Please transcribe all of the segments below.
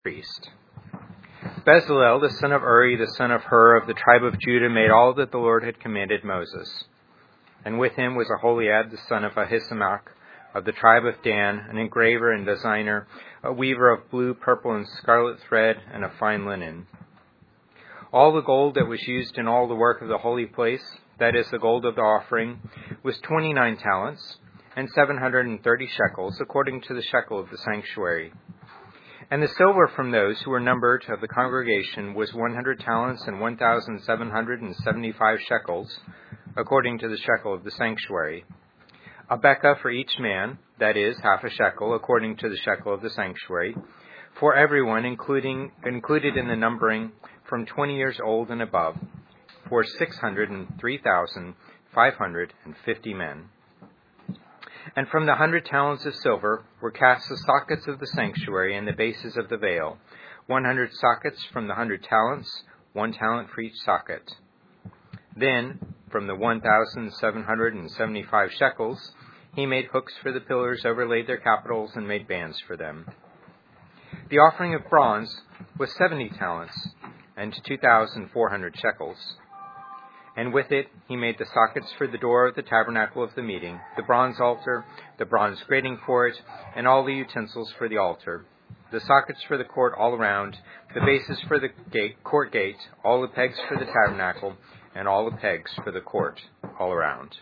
priest. Bezalel, the son of Uri, the son of Hur, of the tribe of Judah, made all that the Lord had commanded Moses. And with him was Aholiab, the son of Ahisamach, of the tribe of Dan, an engraver and designer, a weaver of blue, purple, and scarlet thread, and of fine linen. All the gold that was used in all the work of the holy place, that is, the gold of the offering, was 29 talents, and 730 shekels, according to the shekel of the sanctuary. And the silver from those who were numbered of the congregation was 100 talents and 1,775 shekels, according to the shekel of the sanctuary. A bekah for each man, that is, half a shekel, according to the shekel of the sanctuary, for everyone, included in the numbering from 20 years old and above, for 603,550 men. And from the 100 talents of silver were cast the sockets of the sanctuary and the bases of the veil, 100 sockets from the 100 talents, 1 talent for each socket. Then, from the 1,775 shekels, he made hooks for the pillars, overlaid their capitals, and made bands for them. The offering of bronze was 70 talents and 2,400 shekels. And with it he made the sockets for the door of the tabernacle of the meeting, the bronze altar, the bronze grating for it, and all the utensils for the altar, the sockets for the court all around, the bases for the court gate, all the pegs for the tabernacle, and all the pegs for the court all around.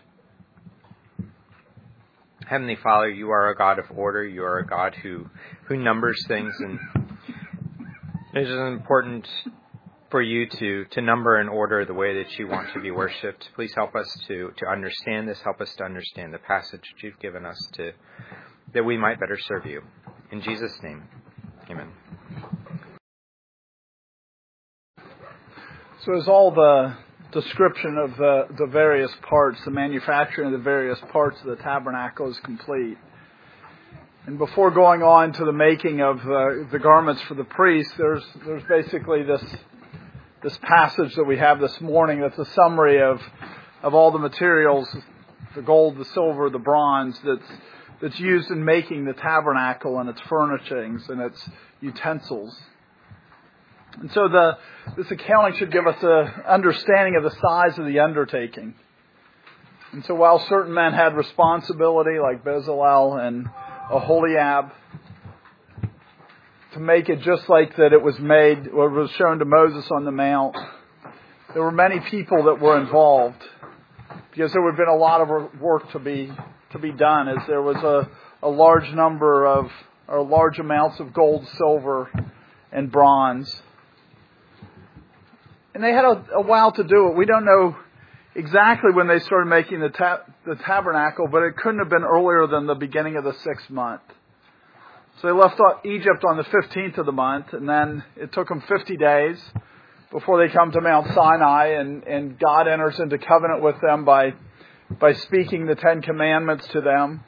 Heavenly Father, you are a God of order. You are a God who numbers things, and it is important for you to number and order the way that you want to be worshipped. Please help us to understand this. Help us to understand the passage that you've given us that we might better serve you. In Jesus' name, amen. So as all the description of the various parts, the manufacturing of the various parts of the tabernacle is complete. And before going on to the making of the garments for the priest, there's basically this passage that we have this morning that's a summary of all the materials, the gold, the silver, the bronze that's used in making the tabernacle and its furnishings and its utensils. And so this accounting should give us an understanding of the size of the undertaking. And so while certain men had responsibility, like Bezalel and Aholiab, to make it just like that it was made, or was shown to Moses on the Mount, there were many people that were involved, because there would have been a lot of work to be done, as there was a large number of, or large amounts of gold, silver, and bronze. And they had a while to do it. We don't know exactly when they started making the tabernacle, but it couldn't have been earlier than the beginning of the 6th month. So they left Egypt on the 15th of the month, and then it took them 50 days before they come to Mount Sinai, and God enters into covenant with them by speaking the 10 Commandments to them.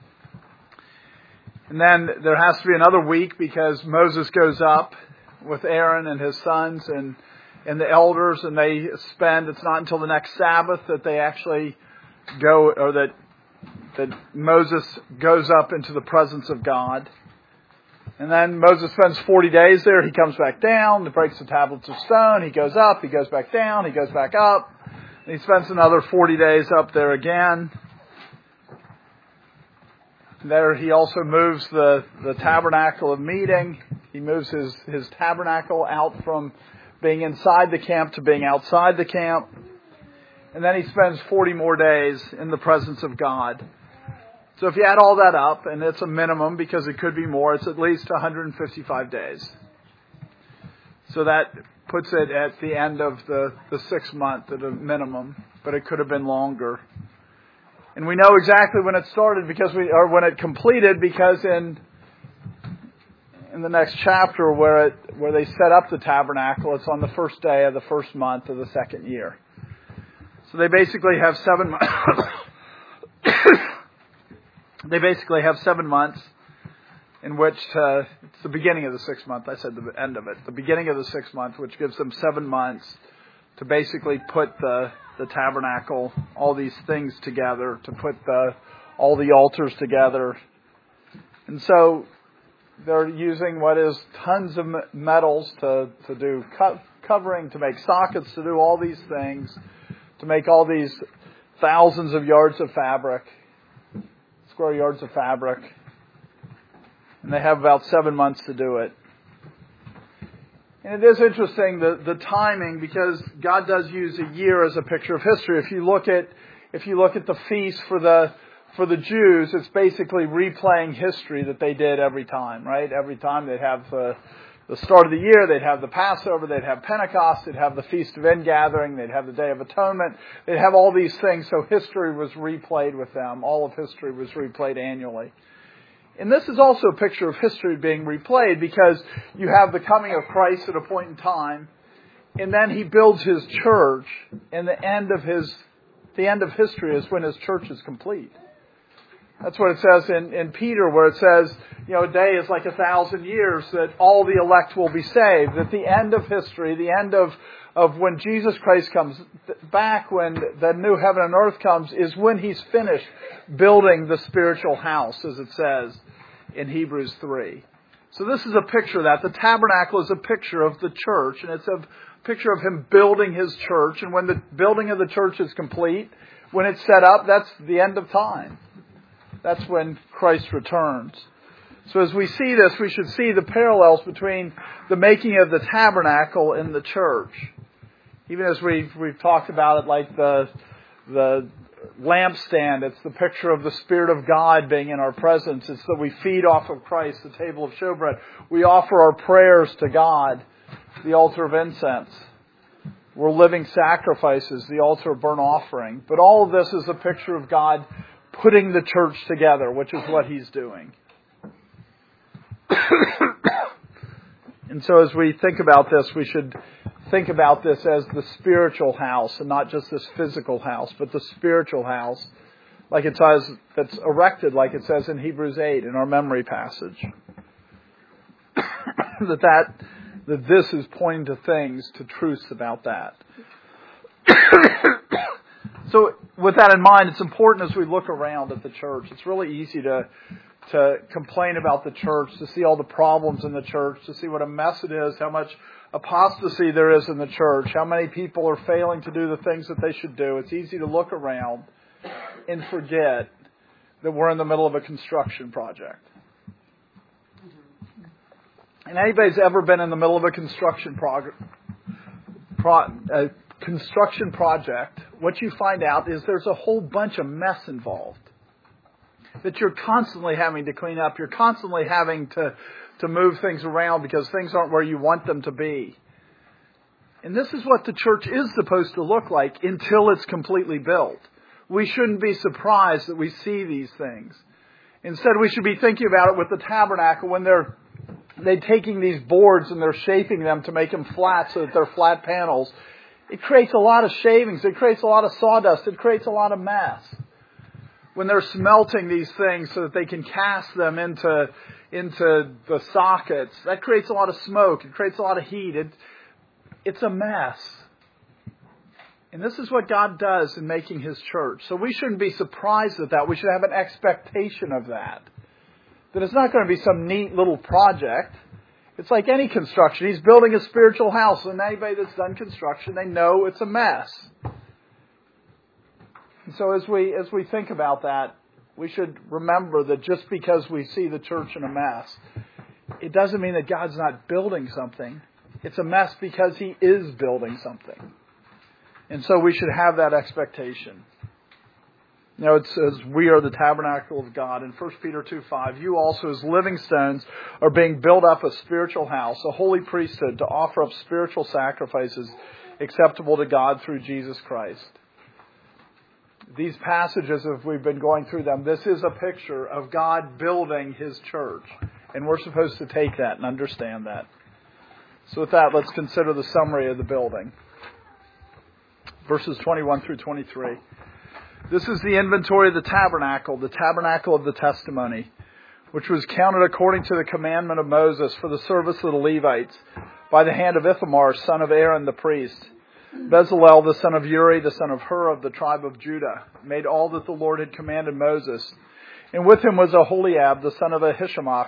And then there has to be another week, because Moses goes up with Aaron and his sons and the elders, and they spend, it's not until the next Sabbath that they actually go, or that Moses goes up into the presence of God. And then Moses spends 40 days there. He comes back down, he breaks the tablets of stone, he goes up, he goes back down, he goes back up, and he spends another 40 days up there again. There he also moves the tabernacle of meeting. He moves his tabernacle out from being inside the camp to being outside the camp. And then he spends 40 more days in the presence of God. So if you add all that up, and it's a minimum because it could be more, it's at least 155 days. So that puts it at the end of the 6th month at a minimum, but it could have been longer. And we know exactly when it started when it completed, because in the next chapter where they set up the tabernacle, it's on the first day of the 1st month of the 2nd year. So they basically have 7 months. They basically have 7 months in which it's the beginning of the 6th month. I said the end of it. The beginning of the 6th month, which gives them 7 months to basically put the tabernacle, all these things together, to put all the altars together. And so They're using what is tons of metals to do covering, to make sockets, to do all these things, to make all these thousands of yards of fabric, square yards of fabric. And they have about 7 months to do it. And it is interesting, the timing, because God does use a year as a picture of history. If you look at the feast for the Jews, it's basically replaying history that they did every time, right? Every time they'd have the start of the year, they'd have the Passover, they'd have Pentecost, they'd have the Feast of Ingathering, they'd have the Day of Atonement, they'd have all these things, so history was replayed with them. All of history was replayed annually. And this is also a picture of history being replayed, because you have the coming of Christ at a point in time, and then He builds His church, and the end of history is when His church is complete. That's what it says in Peter, where it says, a day is like 1,000 years, that all the elect will be saved. At the end of history, the end of when Jesus Christ comes back, when the new heaven and earth comes, is when He's finished building the spiritual house, as it says in Hebrews 3. So this is a picture of that. The tabernacle is a picture of the church, and it's a picture of Him building His church. And when the building of the church is complete, when it's set up, that's the end of time. That's when Christ returns. So as we see this, we should see the parallels between the making of the tabernacle and the church. Even as we've talked about it, like the lampstand, it's the picture of the Spirit of God being in our presence. It's that we feed off of Christ, the table of showbread. We offer our prayers to God, the altar of incense. We're living sacrifices, the altar of burnt offering. But all of this is a picture of God putting the church together, which is what He's doing. And so as we think about this, we should think about this as the spiritual house, and not just this physical house, but the spiritual house, like it says, that's erected, like it says in Hebrews 8 in our memory passage. that this is pointing to things, to truths about that. So with that in mind, it's important as we look around at the church. It's really easy to complain about the church, to see all the problems in the church, to see what a mess it is, how much apostasy there is in the church, how many people are failing to do the things that they should do. It's easy to look around and forget that we're in the middle of a construction project. And anybody's ever been in the middle of a construction project, what you find out is there's a whole bunch of mess involved that you're constantly having to clean up. You're constantly having to move things around because things aren't where you want them to be. And this is what the church is supposed to look like until it's completely built. We shouldn't be surprised that we see these things. Instead, we should be thinking about it with the tabernacle when they're taking these boards and they're shaping them to make them flat so that they're flat panels. It creates a lot of shavings. It creates a lot of sawdust. It creates a lot of mess. When they're smelting these things so that they can cast them into the sockets, that creates a lot of smoke. It creates a lot of heat. It's a mess. And this is what God does in making His church. So we shouldn't be surprised at that. We should have an expectation of that. That it's not going to be some neat little project. It's like any construction. He's building a spiritual house, and anybody that's done construction, they know it's a mess. And so as we think about that, we should remember that just because we see the church in a mess, it doesn't mean that God's not building something. It's a mess because He is building something. And so we should have that expectation. Now it says, we are the tabernacle of God. In 1 Peter 2:5, you also as living stones are being built up a spiritual house, a holy priesthood, to offer up spiritual sacrifices acceptable to God through Jesus Christ. These passages, as we've been going through them, this is a picture of God building His church. And we're supposed to take that and understand that. So with that, let's consider the summary of the building. Verses 21 through 23. This is the inventory of the tabernacle of the testimony, which was counted according to the commandment of Moses for the service of the Levites, by the hand of Ithamar, son of Aaron the priest. Bezalel, the son of Uri, the son of Hur of the tribe of Judah, made all that the Lord had commanded Moses. And with him was Aholiab, the son of Ahishamach,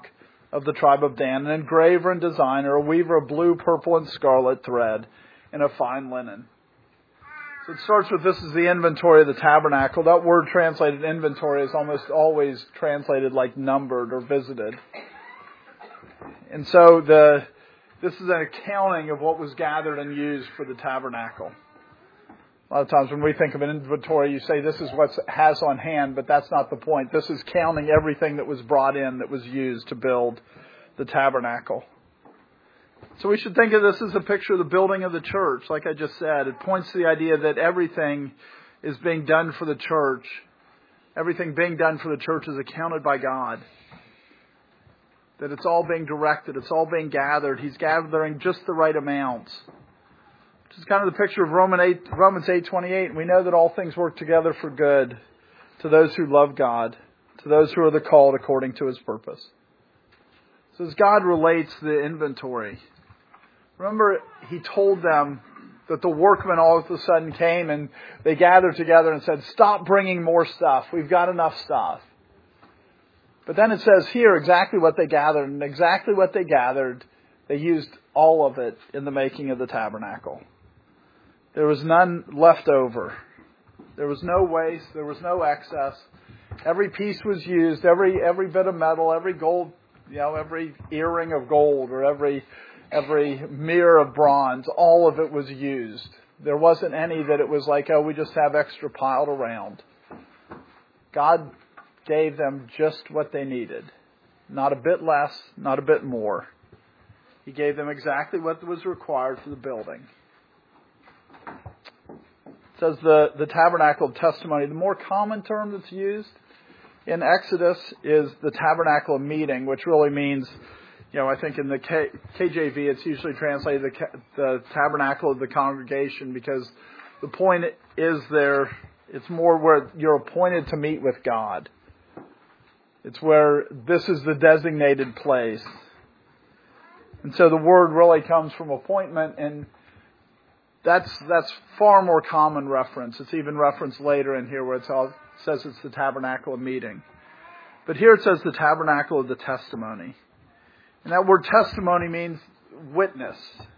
of the tribe of Dan, an engraver and designer, a weaver of blue, purple, and scarlet thread, and of fine linen. So it starts with, this is the inventory of the tabernacle. That word translated inventory is almost always translated like numbered or visited. And so this is an accounting of what was gathered and used for the tabernacle. A lot of times when we think of an inventory, you say this is what it has on hand, but that's not the point. This is counting everything that was brought in, that was used to build the tabernacle. So we should think of this as a picture of the building of the church. Like I just said, it points to the idea that everything is being done for the church. Everything being done for the church is accounted by God. That it's all being directed, it's all being gathered. He's gathering just the right amounts. Which is kind of the picture of Romans 8:28. We know that all things work together for good to those who love God, to those who are the called according to His purpose. So as God relates the inventory, remember He told them that the workmen all of a sudden came and they gathered together and said, stop bringing more stuff. We've got enough stuff. But then it says here exactly what they gathered, and exactly what they gathered, they used all of it in the making of the tabernacle. There was none left over. There was no waste. There was no excess. Every piece was used. Every bit of metal, every gold, every earring of gold, or every mirror of bronze, all of it was used. There wasn't any that it was like, we just have extra piled around. God gave them just what they needed. Not a bit less, not a bit more. He gave them exactly what was required for the building. It says the tabernacle of testimony. The more common term that's used in Exodus is the tabernacle of meeting, which really means, I think in the KJV it's usually translated the tabernacle of the congregation, because the point is there, it's more where you're appointed to meet with God. It's where this is the designated place. And so the word really comes from appointment, and that's far more common reference. It's even referenced later in here where it says it's the tabernacle of meeting. But here it says the tabernacle of the testimony. And that word testimony means witness.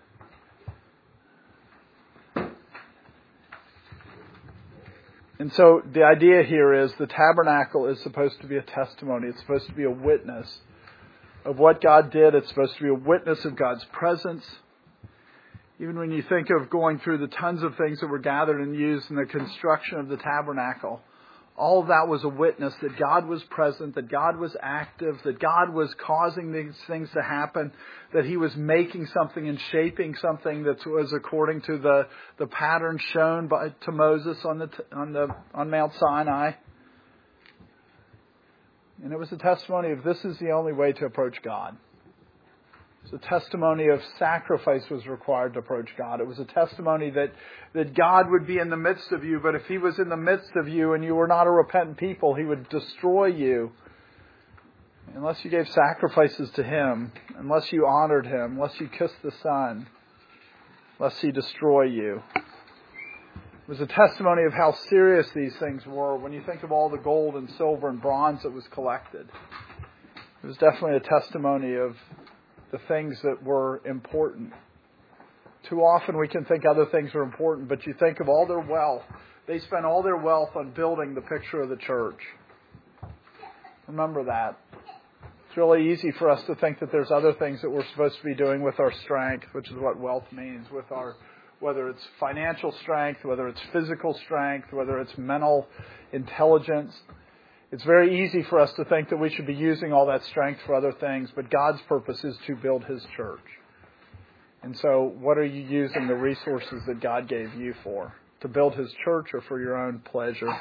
And so the idea here is the tabernacle is supposed to be a testimony. It's supposed to be a witness of what God did. It's supposed to be a witness of God's presence. Even when you think of going through the tons of things that were gathered and used in the construction of the tabernacle, all of that was a witness that God was present, that God was active, that God was causing these things to happen, that He was making something and shaping something that was according to the pattern shown to Moses on Mount Sinai. And it was a testimony of this is the only way to approach God. It was a testimony of sacrifice was required to approach God. It was a testimony that God would be in the midst of you, but if He was in the midst of you and you were not a repentant people, He would destroy you. Unless you gave sacrifices to Him, unless you honored Him, unless you kissed the Son, lest He destroy you. It was a testimony of how serious these things were when you think of all the gold and silver and bronze that was collected. It was definitely a testimony of the things that were important. Too often we can think other things are important, but you think of all their wealth. They spent all their wealth on building the picture of the church. Remember that. It's really easy for us to think that there's other things that we're supposed to be doing with our strength, which is what wealth means, with our, whether it's financial strength, whether it's physical strength, whether it's mental intelligence. It's very easy for us to think that we should be using all that strength for other things, but God's purpose is to build His church. And so what are you using the resources that God gave you for? To build His church or for your own pleasure?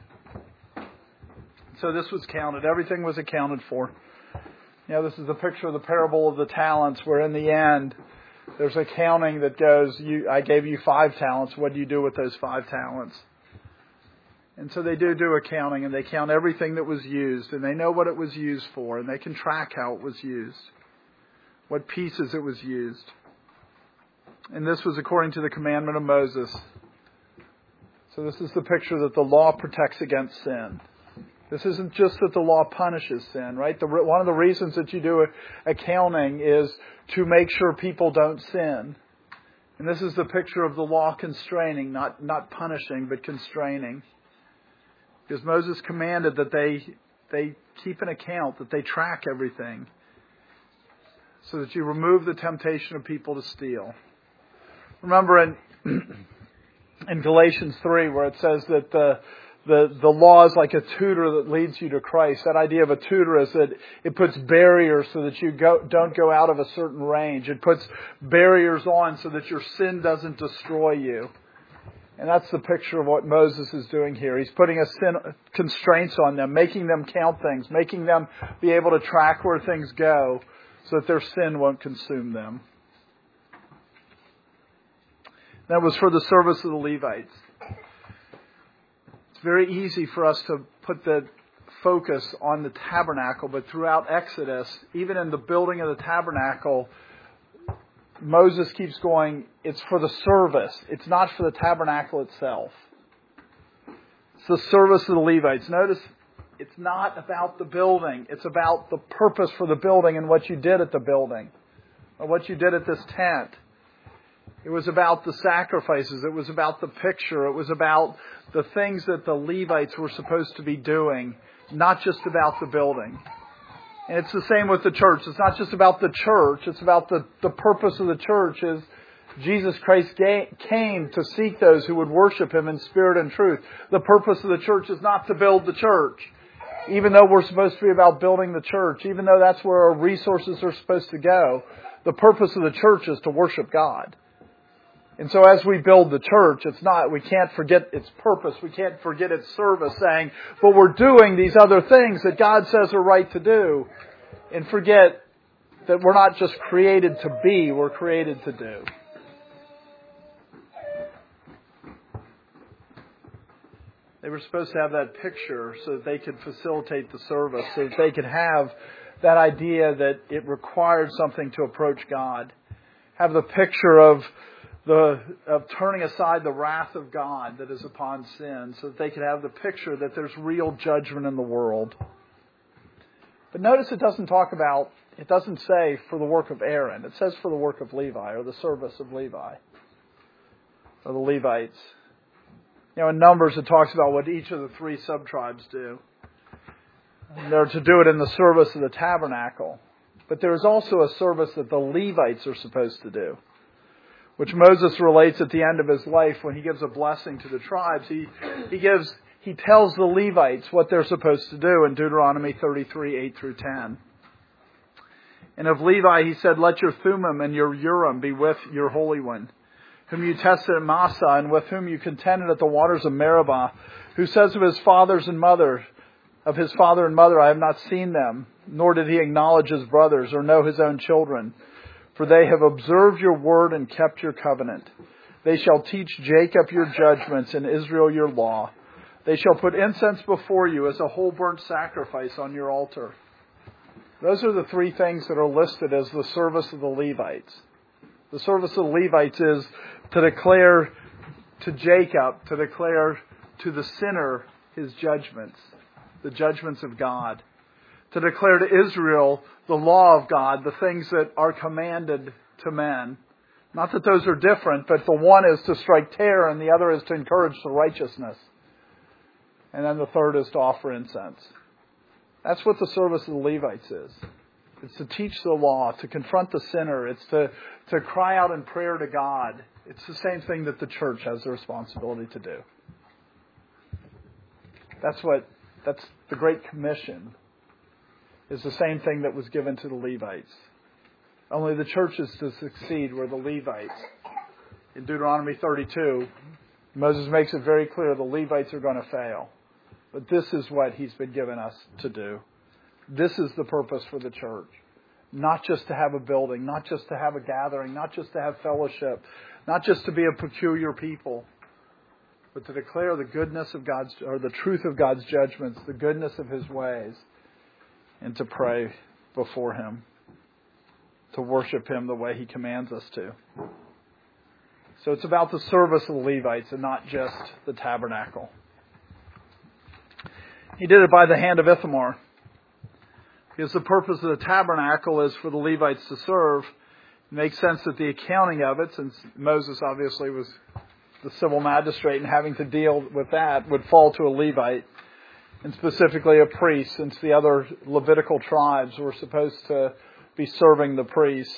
So this was counted. Everything was accounted for. This is the picture of the parable of the talents, where in the end there's a counting that goes, I gave you 5 talents. What do you do with those 5 talents? And so they do accounting, and they count everything that was used, and they know what it was used for, and they can track how it was used, what pieces it was used. And this was according to the commandment of Moses. So this is the picture that the law protects against sin. This isn't just that the law punishes sin, right? One of the reasons that you do accounting is to make sure people don't sin. And this is the picture of the law constraining, not punishing, but constraining. Because Moses commanded that they keep an account, that they track everything, so that you remove the temptation of people to steal. Remember in Galatians 3 where it says that the law is like a tutor that leads you to Christ. That idea of a tutor is that it puts barriers so that you don't go out of a certain range. It puts barriers on so that your sin doesn't destroy you. And that's the picture of what Moses is doing here. He's putting constraints on them, making them count things, making them be able to track where things go so that their sin won't consume them. That was for the service of the Levites. It's very easy for us to put the focus on the tabernacle, but throughout Exodus, even in the building of the tabernacle, Moses keeps going, it's for the service. It's not for the tabernacle itself. It's the service of the Levites. Notice, it's not about the building. It's about the purpose for the building and what you did at the building, or what you did at this tent. It was about the sacrifices. It was about the picture. It was about the things that the Levites were supposed to be doing, not just about the building. And it's the same with the church. It's not just about the church. It's about the purpose of the church is Jesus Christ came to seek those who would worship Him in spirit and truth. The purpose of the church is not to build the church. Even though we're supposed to be about building the church, even though that's where our resources are supposed to go, the purpose of the church is to worship God. And so as we build the church, we can't forget its purpose. We can't forget its service, saying, but we're doing these other things that God says are right to do. And forget that we're not just created to be, we're created to do. They were supposed to have that picture so that they could facilitate the service, so that they could have that idea that it required something to approach God. Have the picture of turning aside the wrath of God that is upon sin, so that they could have the picture that there's real judgment in the world. But notice it doesn't say for the work of Aaron. It says for the work of Levi, or the service of Levi, or the Levites. In Numbers it talks about what each of the 3 sub-tribes do. And they're to do it in the service of the tabernacle. But there is also a service that the Levites are supposed to do, which Moses relates at the end of his life when he gives a blessing to the tribes. He tells the Levites what they're supposed to do in Deuteronomy 33, 8 through 10. And of Levi he said, let your Thummim and your Urim be with your Holy One, whom you tested at Massah, and with whom you contended at the waters of Meribah, who says of his father and mother, I have not seen them, nor did he acknowledge his brothers or know his own children. For they have observed your word and kept your covenant. They shall teach Jacob your judgments and Israel your law. They shall put incense before you as a whole burnt sacrifice on your altar. Those are the 3 things that are listed as the service of the Levites. The service of the Levites is to declare to Jacob, to declare to the sinner his judgments, the judgments of God. To declare to Israel the law of God, the things that are commanded to men. Not that those are different, but the one is to strike terror and the other is to encourage the righteousness. And then the third is to offer incense. That's what the service of the Levites is. It's to teach the law, to confront the sinner. It's to cry out in prayer to God. It's the same thing that the church has the responsibility to do. That's the Great Commission. Is the same thing that was given to the Levites. Only the church is to succeed where the Levites. In Deuteronomy 32, Moses makes it very clear the Levites are going to fail. But this is what He's been given us to do. This is the purpose for the church. Not just to have a building, not just to have a gathering, not just to have fellowship, not just to be a peculiar people, but to declare the goodness of God's, or the truth of God's judgments, the goodness of His ways, and to pray before Him, to worship Him the way He commands us to. So it's about the service of the Levites and not just the tabernacle. He did it by the hand of Ithamar. Because the purpose of the tabernacle is for the Levites to serve. It makes sense that the accounting of it, since Moses obviously was the civil magistrate and having to deal with that, would fall to a Levite, and specifically a priest, since the other Levitical tribes were supposed to be serving the priests.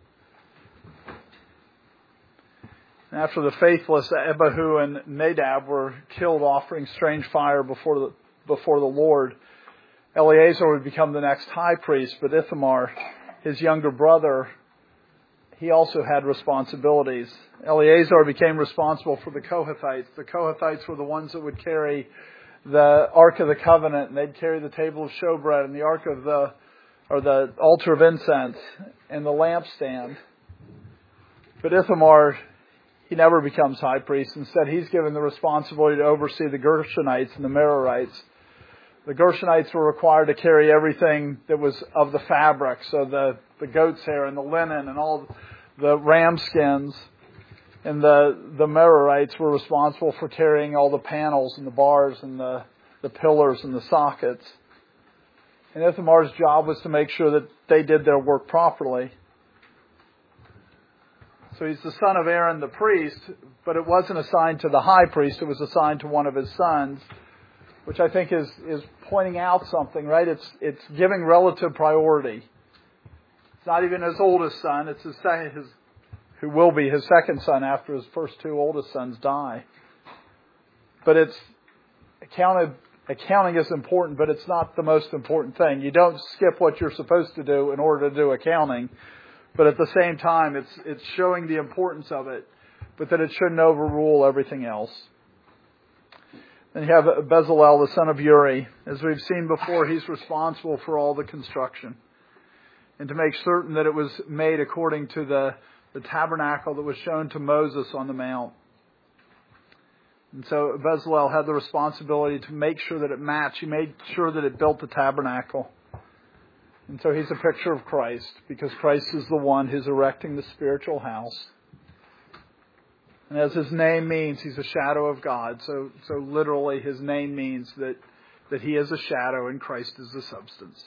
After the faithless Abihu and Nadab were killed offering strange fire before the Lord, Eleazar would become the next high priest, but Ithamar, his younger brother, he also had responsibilities. Eleazar became responsible for the Kohathites. The Kohathites were the ones that would carry the Ark of the Covenant, and they'd carry the table of showbread and the Ark of the altar of incense and the lampstand. But Ithamar, he never becomes high priest. Instead, he's given the responsibility to oversee the Gershonites and the Merarites. The Gershonites were required to carry everything that was of the fabric, so the goat's hair and the linen and all the ram skins. And the Merarites were responsible for carrying all the panels and the bars and the pillars and the sockets. And Ithamar's job was to make sure that they did their work properly. So he's the son of Aaron the priest, but it wasn't assigned to the high priest, it was assigned to one of his sons, which I think is pointing out something, right? It's giving relative priority. It's not even his oldest son, it's who will be his second son after his first two oldest sons die. But it's accounting is important, but it's not the most important thing. You don't skip what you're supposed to do in order to do accounting. But at the same time, it's showing the importance of it, but that it shouldn't overrule everything else. Then you have Bezalel, the son of Uri. As we've seen before, he's responsible for all the construction, and to make certain that it was made according to the tabernacle that was shown to Moses on the mount. And so Bezalel had the responsibility to make sure that it matched. He made sure that it built the tabernacle. And so he's a picture of Christ, because Christ is the one who's erecting the spiritual house. And as his name means, he's a shadow of God. So literally his name means that he is a shadow and Christ is the substance.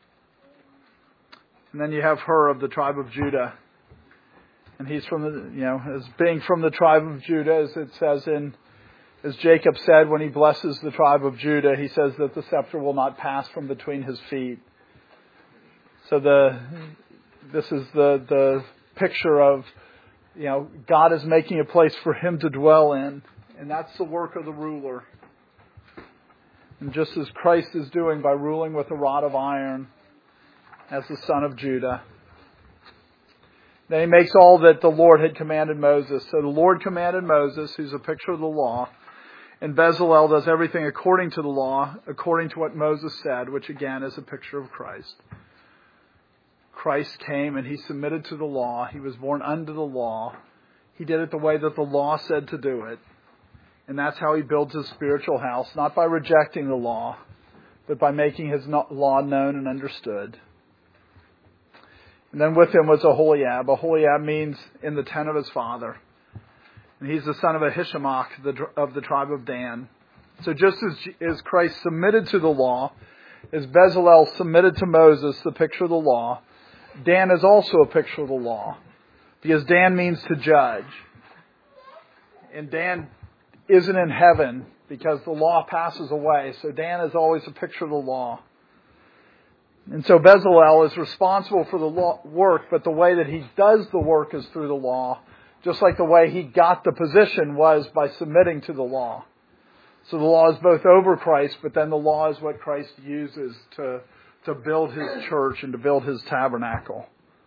And then you have Hur of the tribe of Judah. And he's from as being from the tribe of Judah, as it says as Jacob said when he blesses the tribe of Judah, he says that the scepter will not pass from between his feet. So this is the picture of, God is making a place for him to dwell in. And that's the work of the ruler. And just as Christ is doing by ruling with a rod of iron as the son of Judah. Then he makes all that the Lord had commanded Moses. So the Lord commanded Moses, who's a picture of the law. And Bezalel does everything according to the law, according to what Moses said, which again is a picture of Christ. Christ came and he submitted to the law. He was born under the law. He did it the way that the law said to do it. And that's how he builds his spiritual house, not by rejecting the law, but by making his law known and understood. And then with him was Aholiab. Aholiab means in the tent of his father. And he's the son of Ahishamach of the tribe of Dan. So just as Christ submitted to the law, as Bezalel submitted to Moses, the picture of the law, Dan is also a picture of the law, because Dan means to judge. And Dan isn't in heaven because the law passes away. So Dan is always a picture of the law. And so Bezalel is responsible for the law work, but the way that he does the work is through the law, just like the way he got the position was by submitting to the law. So the law is both over Christ, but then the law is what Christ uses to build his church and to build his tabernacle.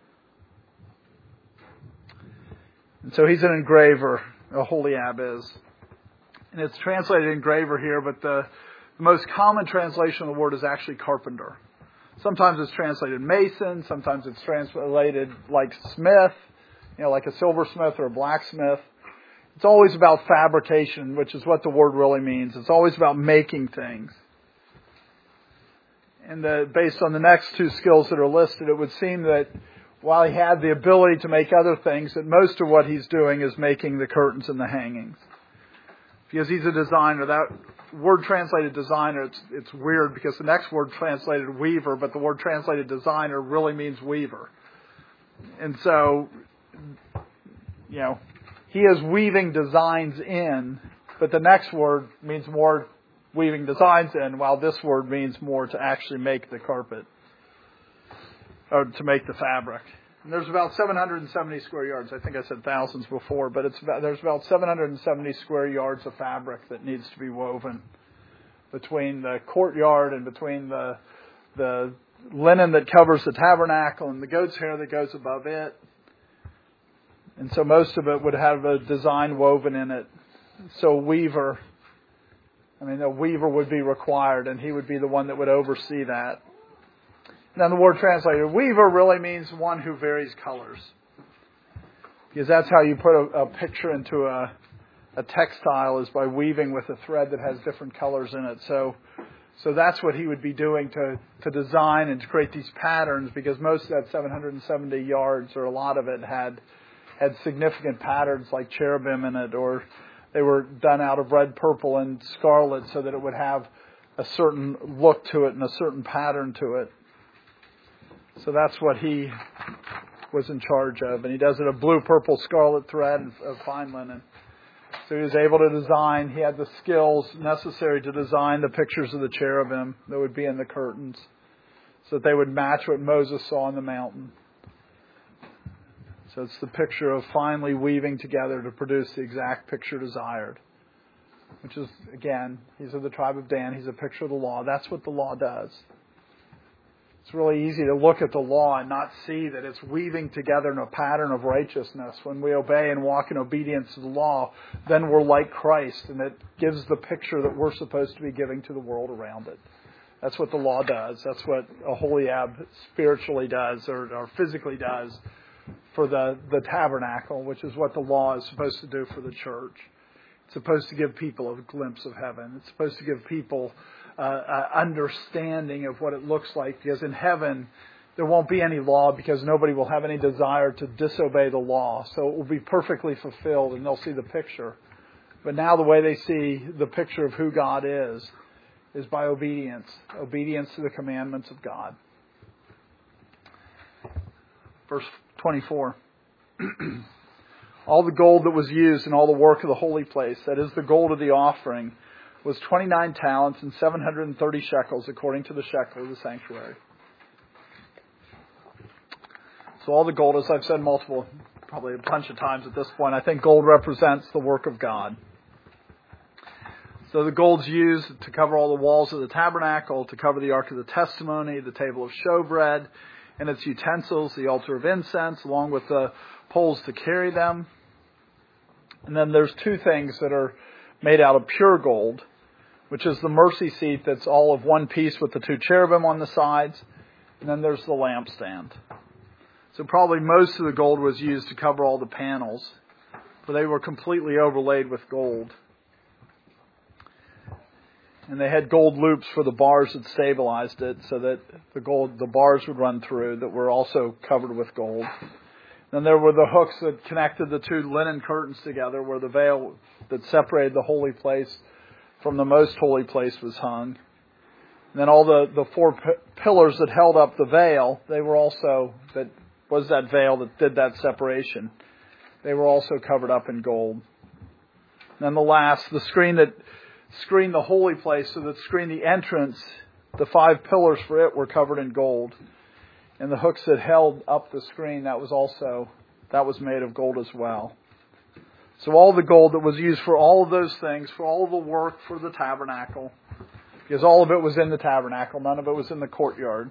And so he's an engraver, Aholiab is. And it's translated engraver here, but the most common translation of the word is actually carpenter. Sometimes it's translated mason, sometimes it's translated like smith, like a silversmith or a blacksmith. It's always about fabrication, which is what the word really means. It's always about making things. And based on the next two skills that are listed, it would seem that while he had the ability to make other things, that most of what he's doing is making the curtains and the hangings. Because he's a designer. That word translated designer, it's weird because the next word translated weaver, but the word translated designer really means weaver. And so, he is weaving designs in, but the next word means more weaving designs in, while this word means more to actually make the carpet, or to make the fabric. And there's about 770 square yards. I think I said thousands before, but there's about 770 square yards of fabric that needs to be woven between the courtyard and between the linen that covers the tabernacle and the goat's hair that goes above it. And so most of it would have a design woven in it. So a weaver would be required, and he would be the one that would oversee that. Now the word translated weaver really means one who varies colors. Because that's how you put a picture into a textile, is by weaving with a thread that has different colors in it. So that's what he would be doing to design and to create these patterns, because most of that 770 yards, or a lot of it, had significant patterns like cherubim in it, or they were done out of red, purple, and scarlet so that it would have a certain look to it and a certain pattern to it. So that's what he was in charge of. And he does it of blue, purple, scarlet thread of fine linen. So he was able to design, he had the skills necessary to design the pictures of the cherubim that would be in the curtains, so that they would match what Moses saw on the mountain. So it's the picture of finely weaving together to produce the exact picture desired. Which is, again, he's of the tribe of Dan. He's a picture of the law. That's what the law does. It's really easy to look at the law and not see that it's weaving together in a pattern of righteousness. When we obey and walk in obedience to the law, then we're like Christ, and it gives the picture that we're supposed to be giving to the world around it. That's what the law does. That's what Aholiab spiritually does, or physically does, for the tabernacle, which is what the law is supposed to do for the church. It's supposed to give people a glimpse of heaven. It's supposed to give people understanding of what it looks like, because in heaven there won't be any law, because nobody will have any desire to disobey the law. So it will be perfectly fulfilled, and they'll see the picture. But now the way they see the picture of who God is by obedience to the commandments of God. Verse 24. All the gold that was used in all the work of the holy place, that is the gold of the offering, was 29 talents and 730 shekels, according to the shekel of the sanctuary. So all the gold, as I've said probably a bunch of times at this point, I think gold represents the work of God. So the gold's used to cover all the walls of the tabernacle, to cover the Ark of the Testimony, the table of showbread, and its utensils, the altar of incense, along with the poles to carry them. And then there's two things that are made out of pure gold, which is the mercy seat that's all of one piece with the two cherubim on the sides. And then there's the lampstand. So probably most of the gold was used to cover all the panels, for they were completely overlaid with gold. And they had gold loops for the bars that stabilized it, so that the bars would run through, that were also covered with gold. Then there were the hooks that connected the two linen curtains together, where the veil that separated the holy place from the most holy place was hung. And then all the four pillars that held up the veil, that veil that did that separation. They were also covered up in gold. And then the screen that screened the holy place, so that screened the entrance, the 5 pillars for it were covered in gold. And the hooks that held up the screen, that was made of gold as well. So all the gold that was used for all of those things, for all of the work for the tabernacle, because all of it was in the tabernacle, none of it was in the courtyard.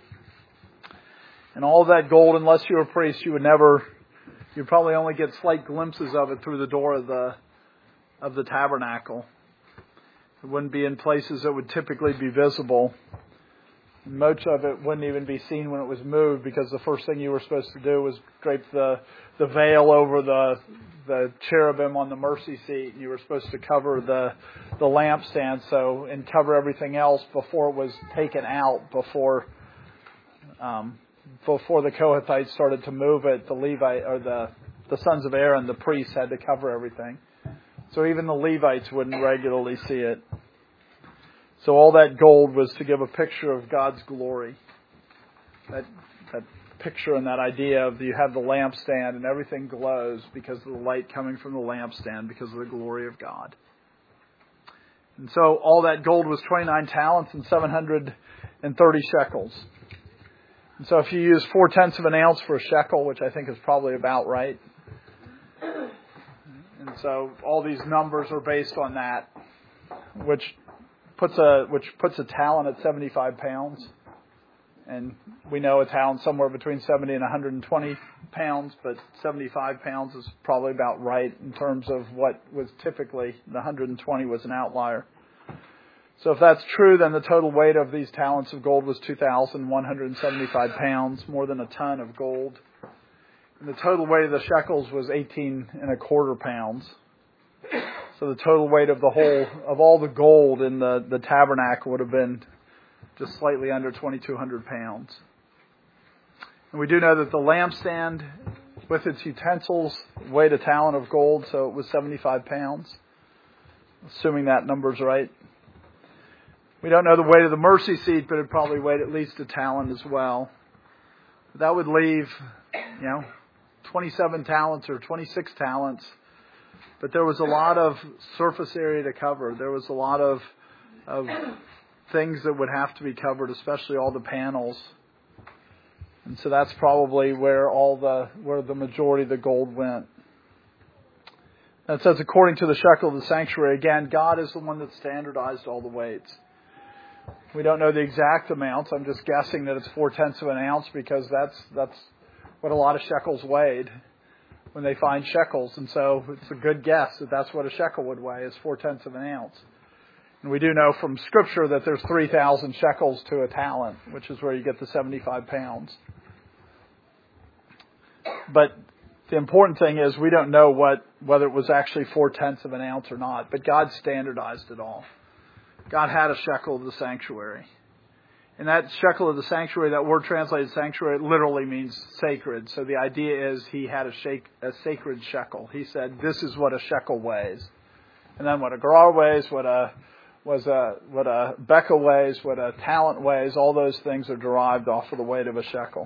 And all of that gold, unless you were a priest, you'd probably only get slight glimpses of it through the door of the tabernacle. It wouldn't be in places that would typically be visible. And much of it wouldn't even be seen when it was moved, because the first thing you were supposed to do was drape the veil over the cherubim on the mercy seat, and you were supposed to cover the lampstand, and cover everything else before it was taken out, before the Kohathites started to move it. The Levite, or the sons of Aaron, the priests, had to cover everything. So even the Levites wouldn't regularly see it. So all that gold was to give a picture of God's glory. That picture and that idea of you have the lampstand and everything glows because of the light coming from the lampstand because of the glory of God. And so all that gold was 29 talents and 730 shekels. And so if you use 4/10 of an ounce for a shekel, which I think is probably about right. And so all these numbers are based on that, which puts a talent at 75 pounds. And we know a talent somewhere between 70 and 120 pounds, but 75 pounds is probably about right in terms of what was typically, the 120 was an outlier. So if that's true, then the total weight of these talents of gold was 2,175 pounds, more than a ton of gold. And the total weight of the shekels was 18.25 pounds. So the total weight of all the gold in the tabernacle would have been just slightly under 2,200 pounds. And we do know that the lampstand with its utensils weighed a talent of gold, so it was 75 pounds, assuming that number's right. We don't know the weight of the mercy seat, but it probably weighed at least a talent as well. That would leave, 27 talents or 26 talents. But there was a lot of surface area to cover. There was a lot of things that would have to be covered, especially all the panels. And so that's probably where the majority of the gold went. That says, according to the shekel of the sanctuary, again, God is the one that standardized all the weights. We don't know the exact amounts. I'm just guessing that it's 4/10 of an ounce because that's what a lot of shekels weighed when they find shekels. And so it's a good guess that that's what a shekel would weigh, is 4/10 of an ounce. And we do know from Scripture that there's 3,000 shekels to a talent, which is where you get the 75 pounds. But the important thing is we don't know whether it was actually 4/10 of an ounce or not, but God standardized it all. God had a shekel of the sanctuary. And that shekel of the sanctuary, that word translated sanctuary, literally means sacred. So the idea is he had a sacred shekel. He said, this is what a shekel weighs. And then what a gerar weighs, what a beka weighs, what a talent weighs, all those things are derived off of the weight of a shekel.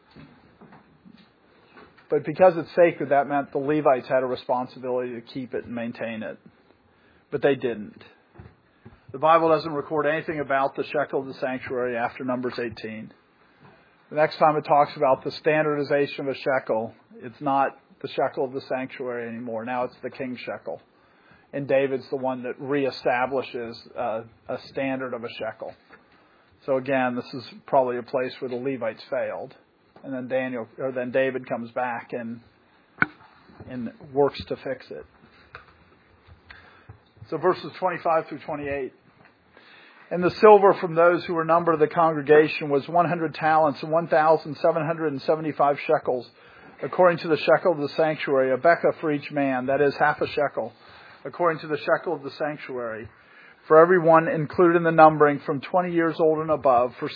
But because it's sacred, that meant the Levites had a responsibility to keep it and maintain it. But they didn't. The Bible doesn't record anything about the shekel of the sanctuary after Numbers 18. The next time it talks about the standardization of a shekel, it's not the shekel of the sanctuary anymore. Now it's the king's shekel. And David's the one that reestablishes a standard of a shekel. So again, this is probably a place where the Levites failed. And then David comes back and works to fix it. So verses 25 through 28. And the silver from those who were numbered of the congregation was 100 talents and 1,775 shekels, according to the shekel of the sanctuary, a beka for each man, that is half a shekel, according to the shekel of the sanctuary, for everyone included in the numbering from 20 years old and above, for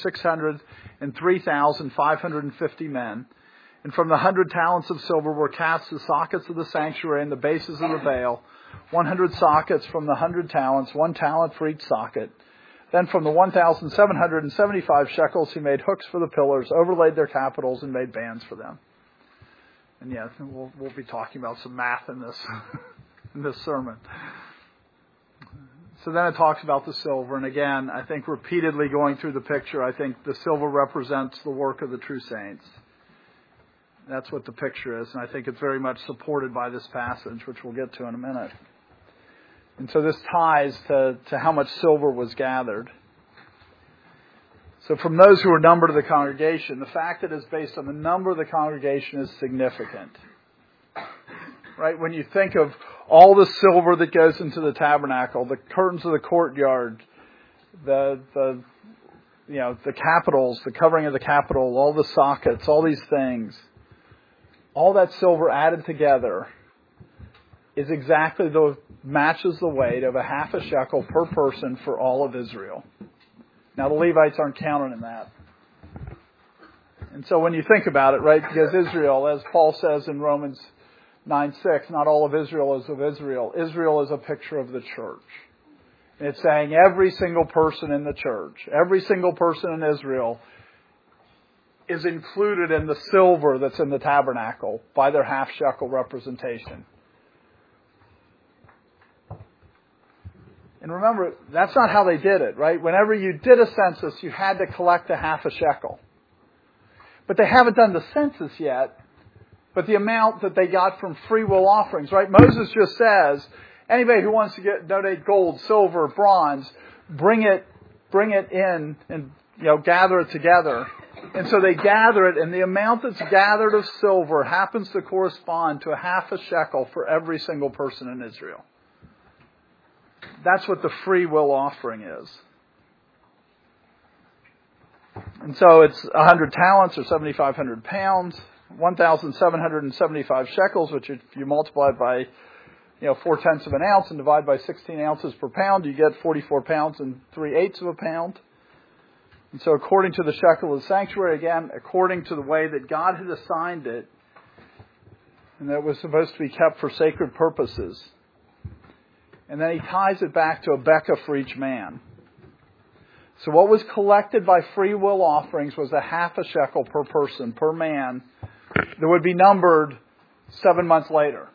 603,550 men. And from the 100 talents of silver were cast the sockets of the sanctuary and the bases of the veil, 100 sockets from the 100 talents, 1 talent for each socket. Then from the 1,775 shekels he made hooks for the pillars, overlaid their capitals, and made bands for them. And yes, we'll be talking about some math in this in this sermon. So then it talks about the silver, and again, I think repeatedly going through the picture, I think the silver represents the work of the true saints. That's what the picture is, and I think it's very much supported by this passage, which we'll get to in a minute. And so this ties to how much silver was gathered. So from those who were numbered of the congregation, the fact that it's based on the number of the congregation is significant. Right? When you think of all the silver that goes into the tabernacle, the curtains of the courtyard, the capitals, the covering of the capital, all the sockets, all these things, all that silver added together is exactly matches the weight of a half a shekel per person for all of Israel. Now the Levites aren't counted in that. And so when you think about it, right, because Israel, as Paul says in Romans 9:6, not all of Israel is of Israel. Israel is a picture of the church. And it's saying every single person in the church, every single person in Israel is included in the silver that's in the tabernacle by their half shekel representation. And remember, that's not how they did it, right? Whenever you did a census, you had to collect a half a shekel. But they haven't done the census yet. But the amount that they got from free will offerings, right? Moses just says, anybody who wants to donate gold, silver, bronze, bring it in and gather it together. And so they gather it, and the amount that's gathered of silver happens to correspond to a half a shekel for every single person in Israel. That's what the free will offering is. And so it's 100 talents or 7,500 pounds, 1,775 shekels, which if you multiply it by 4/10 of an ounce and divide by 16 ounces per pound, you get 44 pounds and 3/8 of a pound. And so according to the shekel of the sanctuary, again, according to the way that God had assigned it, and that it was supposed to be kept for sacred purposes. And then he ties it back to a bekah for each man. So what was collected by free will offerings was a half a shekel per person, per man, that would be numbered 7 months later.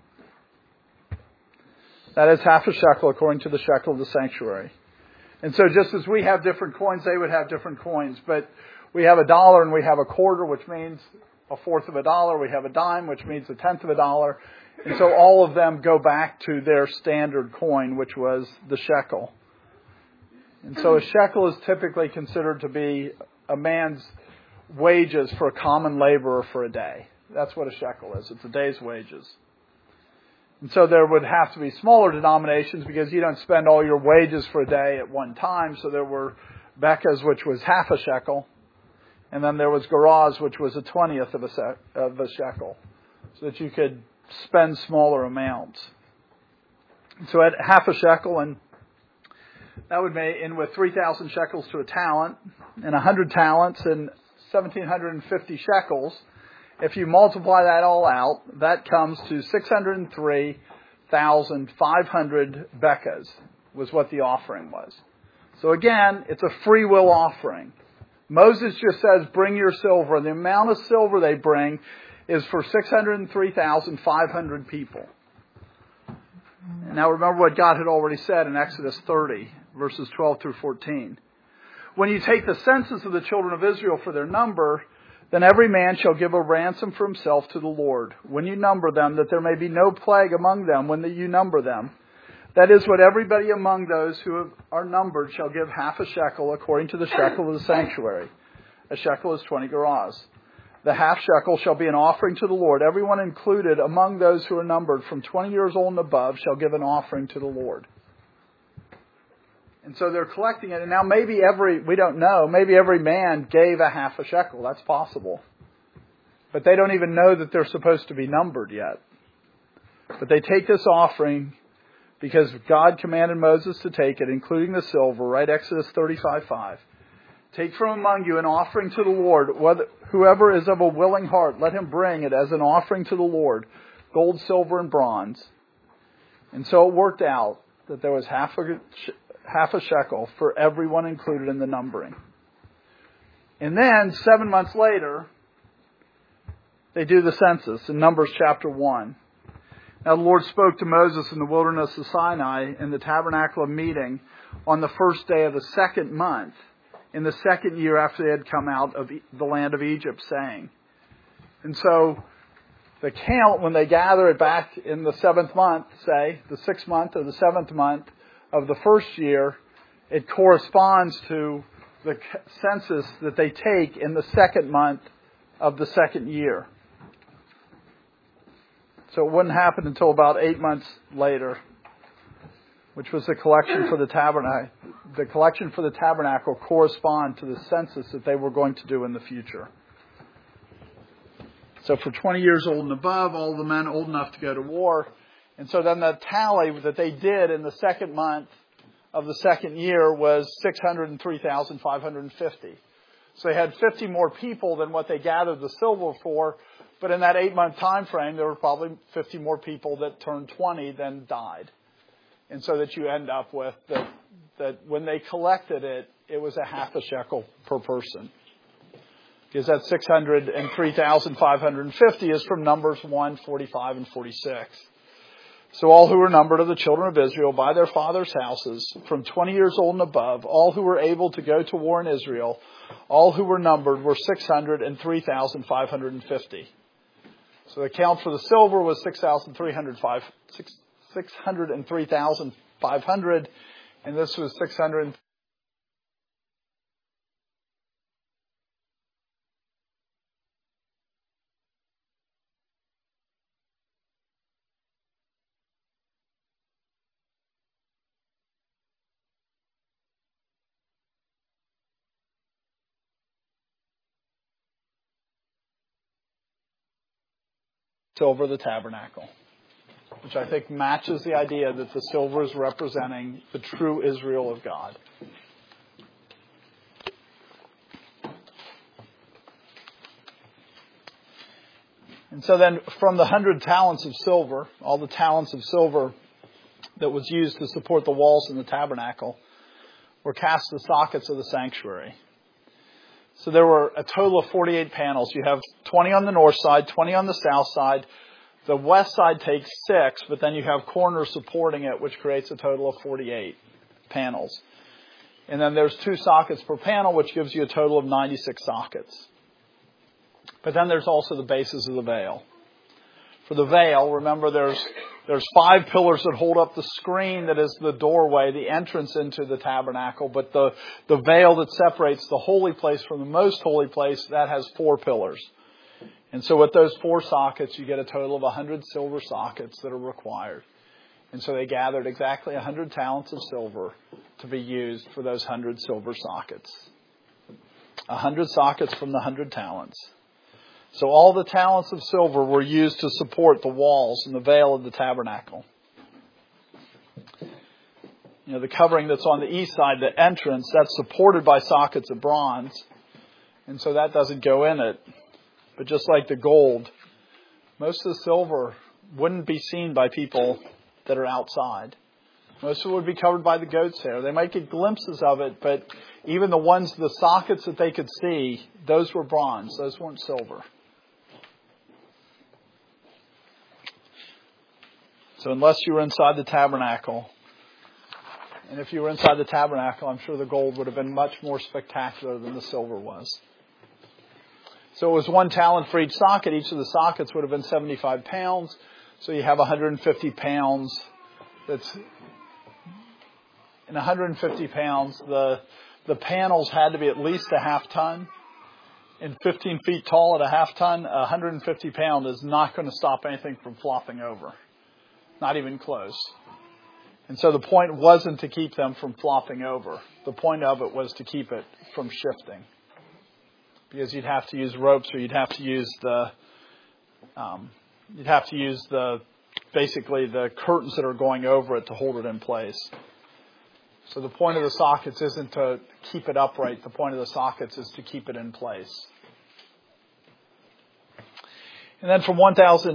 That is half a shekel according to the shekel of the sanctuary. And so just as we have different coins, they would have different coins. But we have $1 and we have a quarter, which means a fourth of $1. We have a dime, which means a tenth of $1. And so all of them go back to their standard coin, which was the shekel. And so a shekel is typically considered to be a man's wages for a common laborer for a day. That's what a shekel is. It's a day's wages. And so there would have to be smaller denominations because you don't spend all your wages for a day at one time. So there were bekahs, which was half a shekel. And then there was gerahs, which was a 20th of a shekel. So that you could spend smaller amounts. So at half a shekel, and that would end with 3,000 shekels to a talent, and 100 talents and 1,750 shekels. If you multiply that all out, that comes to 603,500 bekahs was what the offering was. So again, it's a free will offering. Moses just says, bring your silver. And the amount of silver they bring is for 603,500 people. And now remember what God had already said in Exodus 30, verses 12 through 14. When you take the census of the children of Israel for their number, then every man shall give a ransom for himself to the Lord, when you number them, that there may be no plague among them when you number them. That is what everybody among those who are numbered shall give half a shekel according to the shekel of the sanctuary. A shekel is 20 gerahs. The half shekel shall be an offering to the Lord. Everyone included among those who are numbered from 20 years old and above shall give an offering to the Lord. And so they're collecting it. And now we don't know, maybe every man gave a half a shekel. That's possible. But they don't even know that they're supposed to be numbered yet. But they take this offering because God commanded Moses to take it, including the silver, right? Exodus 35:5. Take from among you an offering to the Lord. Whoever is of a willing heart, let him bring it as an offering to the Lord, gold, silver, and bronze. And so it worked out that there was half a shekel for everyone included in the numbering. And then 7 months later, they do the census in Numbers chapter 1. Now the Lord spoke to Moses in the wilderness of Sinai in the tabernacle of meeting on the first day of the second month, in the second year after they had come out of the land of Egypt, saying. And so the count, when they gather it back in the 7th month, say, the 6th month or the 7th month of the first year, it corresponds to the census that they take in the 2nd month of the 2nd year. So it wouldn't happen until about 8 months later, which was the collection for the tabernacle. The collection for the tabernacle correspond to the census that they were going to do in the future. So for 20 years old and above, all the men old enough to go to war. And so then the tally that they did in the 2nd month of the 2nd year was 603,550. So they had 50 more people than what they gathered the silver for. But in that 8-month time frame, there were probably 50 more people that turned 20 than died. And so that you end up with that when they collected it, it was a half a shekel per person. Because that 603,550 is from Numbers 1, 45, and 46. So all who were numbered of the children of Israel by their fathers' houses, from 20 years old and above, all who were able to go to war in Israel, all who were numbered were 603,550. So the count for the silver was 603,500, and this was 600. Silver, the tabernacle, which I think matches the idea that the silver is representing the true Israel of God. And so then from the 100 talents of silver, all the talents of silver that was used to support the walls in the tabernacle, were cast the sockets of the sanctuary. So there were a total of 48 panels. You have 20 on the north side, 20 on the south side. The west side takes 6, but then you have corners supporting it, which creates a total of 48 panels. And then there's 2 sockets per panel, which gives you a total of 96 sockets. But then there's also the bases of the veil. For the veil, remember there's 5 pillars that hold up the screen that is the doorway, the entrance into the tabernacle. But the veil that separates the holy place from the most holy place, that has 4 pillars. And so with those 4 sockets, you get a total of 100 silver sockets that are required. And so they gathered exactly 100 talents of silver to be used for those 100 silver sockets. 100 sockets from the 100 talents. So all the talents of silver were used to support the walls and the veil of the tabernacle. You know, the covering that's on the east side, the entrance, that's supported by sockets of bronze. And so that doesn't go in it. But just like the gold, most of the silver wouldn't be seen by people that are outside. Most of it would be covered by the goat's hair. They might get glimpses of it, but even the sockets that they could see, those were bronze. Those weren't silver. So unless you were inside the tabernacle, and if you were inside the tabernacle, I'm sure the gold would have been much more spectacular than the silver was. So it was 1 talent for each socket. Each of the sockets would have been 75 pounds. So you have 150 pounds. That's in 150 pounds. The panels had to be at least a half ton. And 15 feet tall at a half ton, 150 pound is not going to stop anything from flopping over. Not even close. And so the point wasn't to keep them from flopping over. The point of it was to keep it from shifting. Because you'd have to use ropes, or you'd have to use basically the curtains that are going over it to hold it in place. So the point of the sockets isn't to keep it upright. The point of the sockets is to keep it in place. And then from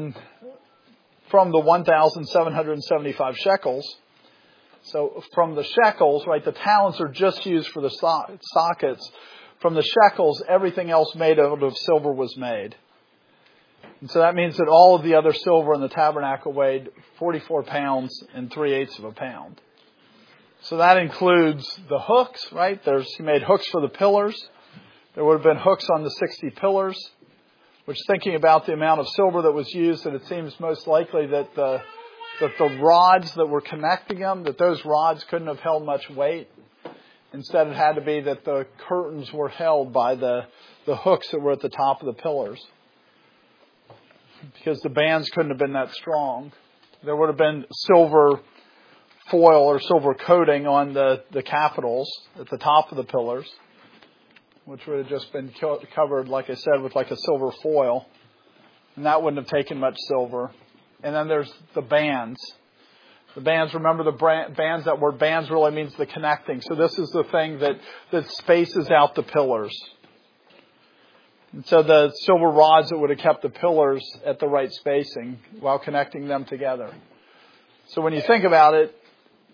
the 1,775 shekels. So from the shekels, right, the talents are just used for the sockets. From the shekels, everything else made out of silver was made. And so that means that all of the other silver in the tabernacle weighed 44 pounds and 3/8 of a pound. So that includes the hooks, right? He made hooks for the pillars. There would have been hooks on the 60 pillars, which, thinking about the amount of silver that was used, that it seems most likely that the rods that were connecting them, that those rods couldn't have held much weight. Instead, it had to be that the curtains were held by the hooks that were at the top of the pillars. Because the bands couldn't have been that strong. There would have been silver foil or silver coating on the capitals at the top of the pillars, which would have just been covered, like I said, with like a silver foil. And that wouldn't have taken much silver. And then there's the bands. The bands, remember the bands, that word bands really means the connecting. So this is the thing that spaces out the pillars. And so the silver rods that would have kept the pillars at the right spacing while connecting them together. So when you think about it,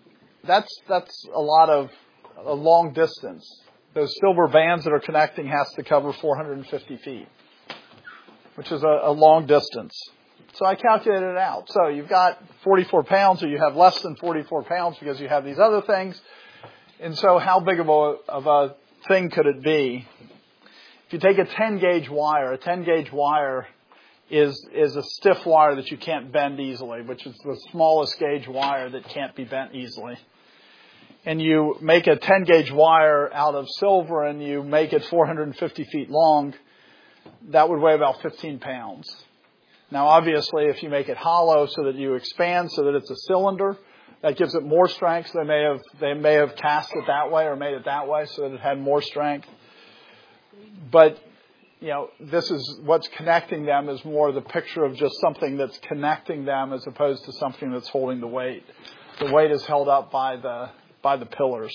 that's a long distance. Those silver bands that are connecting has to cover 450 feet, which is a long distance. So I calculated it out. So you've got 44 pounds, or you have less than 44 pounds because you have these other things. And so how big of a thing could it be? If you take a 10-gauge wire, a 10-gauge wire is a stiff wire that you can't bend easily, which is the smallest gauge wire that can't be bent easily. And you make a 10-gauge wire out of silver and you make it 450 feet long, that would weigh about 15 pounds. Now, obviously, if you make it hollow so that you expand so that it's a cylinder, that gives it more strength. So they may have cast it that way or made it that way so that it had more strength. But, this is what's connecting them is more the picture of just something that's connecting them as opposed to something that's holding the weight. The weight is held up by the pillars.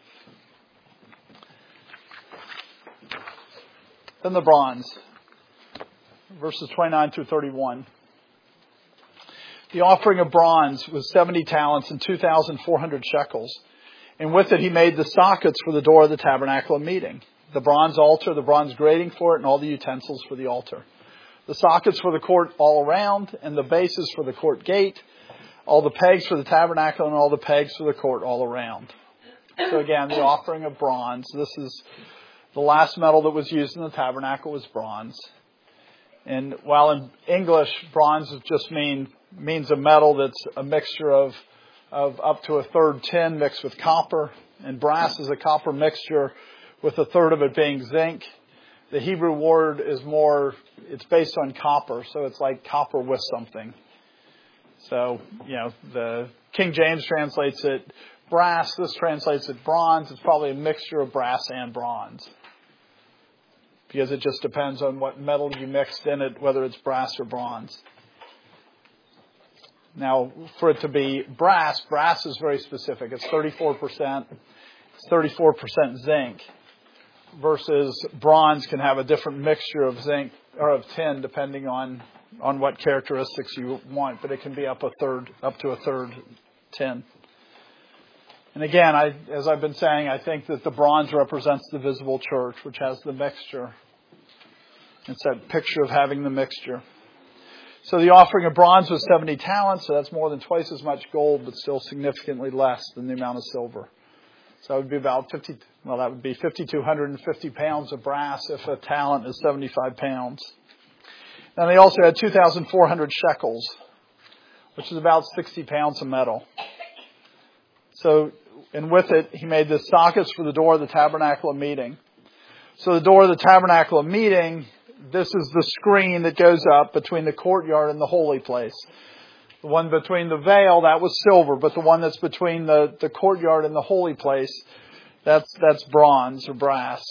Then the bronze. Verses 29 through 31. The offering of bronze was 70 talents and 2,400 shekels. And with it he made the sockets for the door of the tabernacle of meeting, the bronze altar, the bronze grating for it, and all the utensils for the altar. The sockets for the court all around, and the bases for the court gate, all the pegs for the tabernacle, and all the pegs for the court all around. So again, the offering of bronze. This is the last metal that was used in the tabernacle was bronze. And while in English, bronze just means a metal that's a mixture of up to a third tin mixed with copper, and brass is a copper mixture with a third of it being zinc. The Hebrew word is it's based on copper, so it's like copper with something. So, the King James translates it brass, this translates it bronze. It's probably a mixture of brass and bronze, because it just depends on what metal you mixed in it, whether it's brass or bronze. Now, for it to be brass is very specific. It's 34%. It's 34% zinc, versus bronze can have a different mixture of zinc or of tin depending on what characteristics you want, but it can be up to a third tin. And again, as I've been saying, I think that the bronze represents the visible church, which has the mixture. It's that picture of having the mixture. So the offering of bronze was 70 talents, so that's more than twice as much gold, but still significantly less than the amount of silver. So it would be about 5,250 pounds of brass if a talent is 75 pounds. And they also had 2,400 shekels, which is about 60 pounds of metal. So, and with it, he made the sockets for the door of the tabernacle of meeting. So the door of the tabernacle of meeting, this is the screen that goes up between the courtyard and the holy place. The one between the veil, that was silver, but the one that's between the courtyard and the holy place, that's bronze or brass.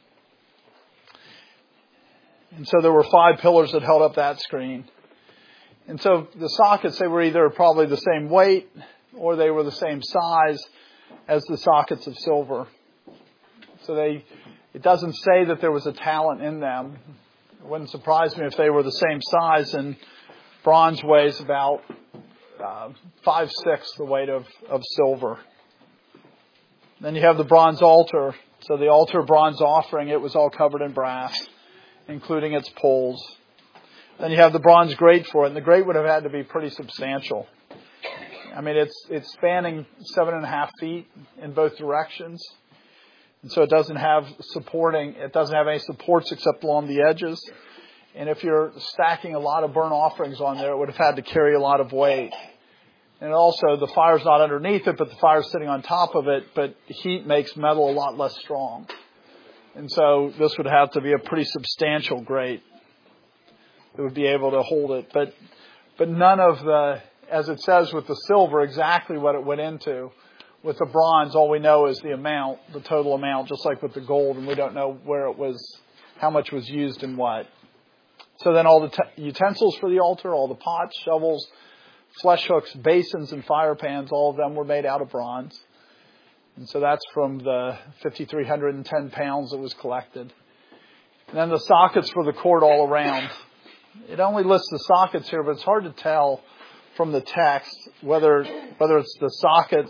And so there were 5 pillars that held up that screen. And so the sockets, they were either probably the same weight or they were the same size as the sockets of silver. So it doesn't say that there was a talent in them. It wouldn't surprise me if they were the same size, and bronze weighs about 5/6 the weight of silver. Then you have the bronze altar. So the altar bronze offering, it was all covered in brass, including its poles. Then you have the bronze grate for it, and the grate would have had to be pretty substantial. I mean, it's spanning 7.5 feet in both directions. And so it doesn't have any supports except along the edges. And if you're stacking a lot of burnt offerings on there, it would have had to carry a lot of weight. And also, the fire's not underneath it, but the fire's sitting on top of it, but heat makes metal a lot less strong. And so this would have to be a pretty substantial grate that would be able to hold it. But none of as it says with the silver, exactly what it went into. With the bronze, all we know is the amount, the total amount, just like with the gold, and we don't know where it was, how much was used in what. So then all the utensils for the altar, all the pots, shovels, flesh hooks, basins, and fire pans, all of them were made out of bronze. And so that's from the 5,310 pounds that was collected. And then the sockets for the court all around. It only lists the sockets here, but it's hard to tell from the text whether it's the sockets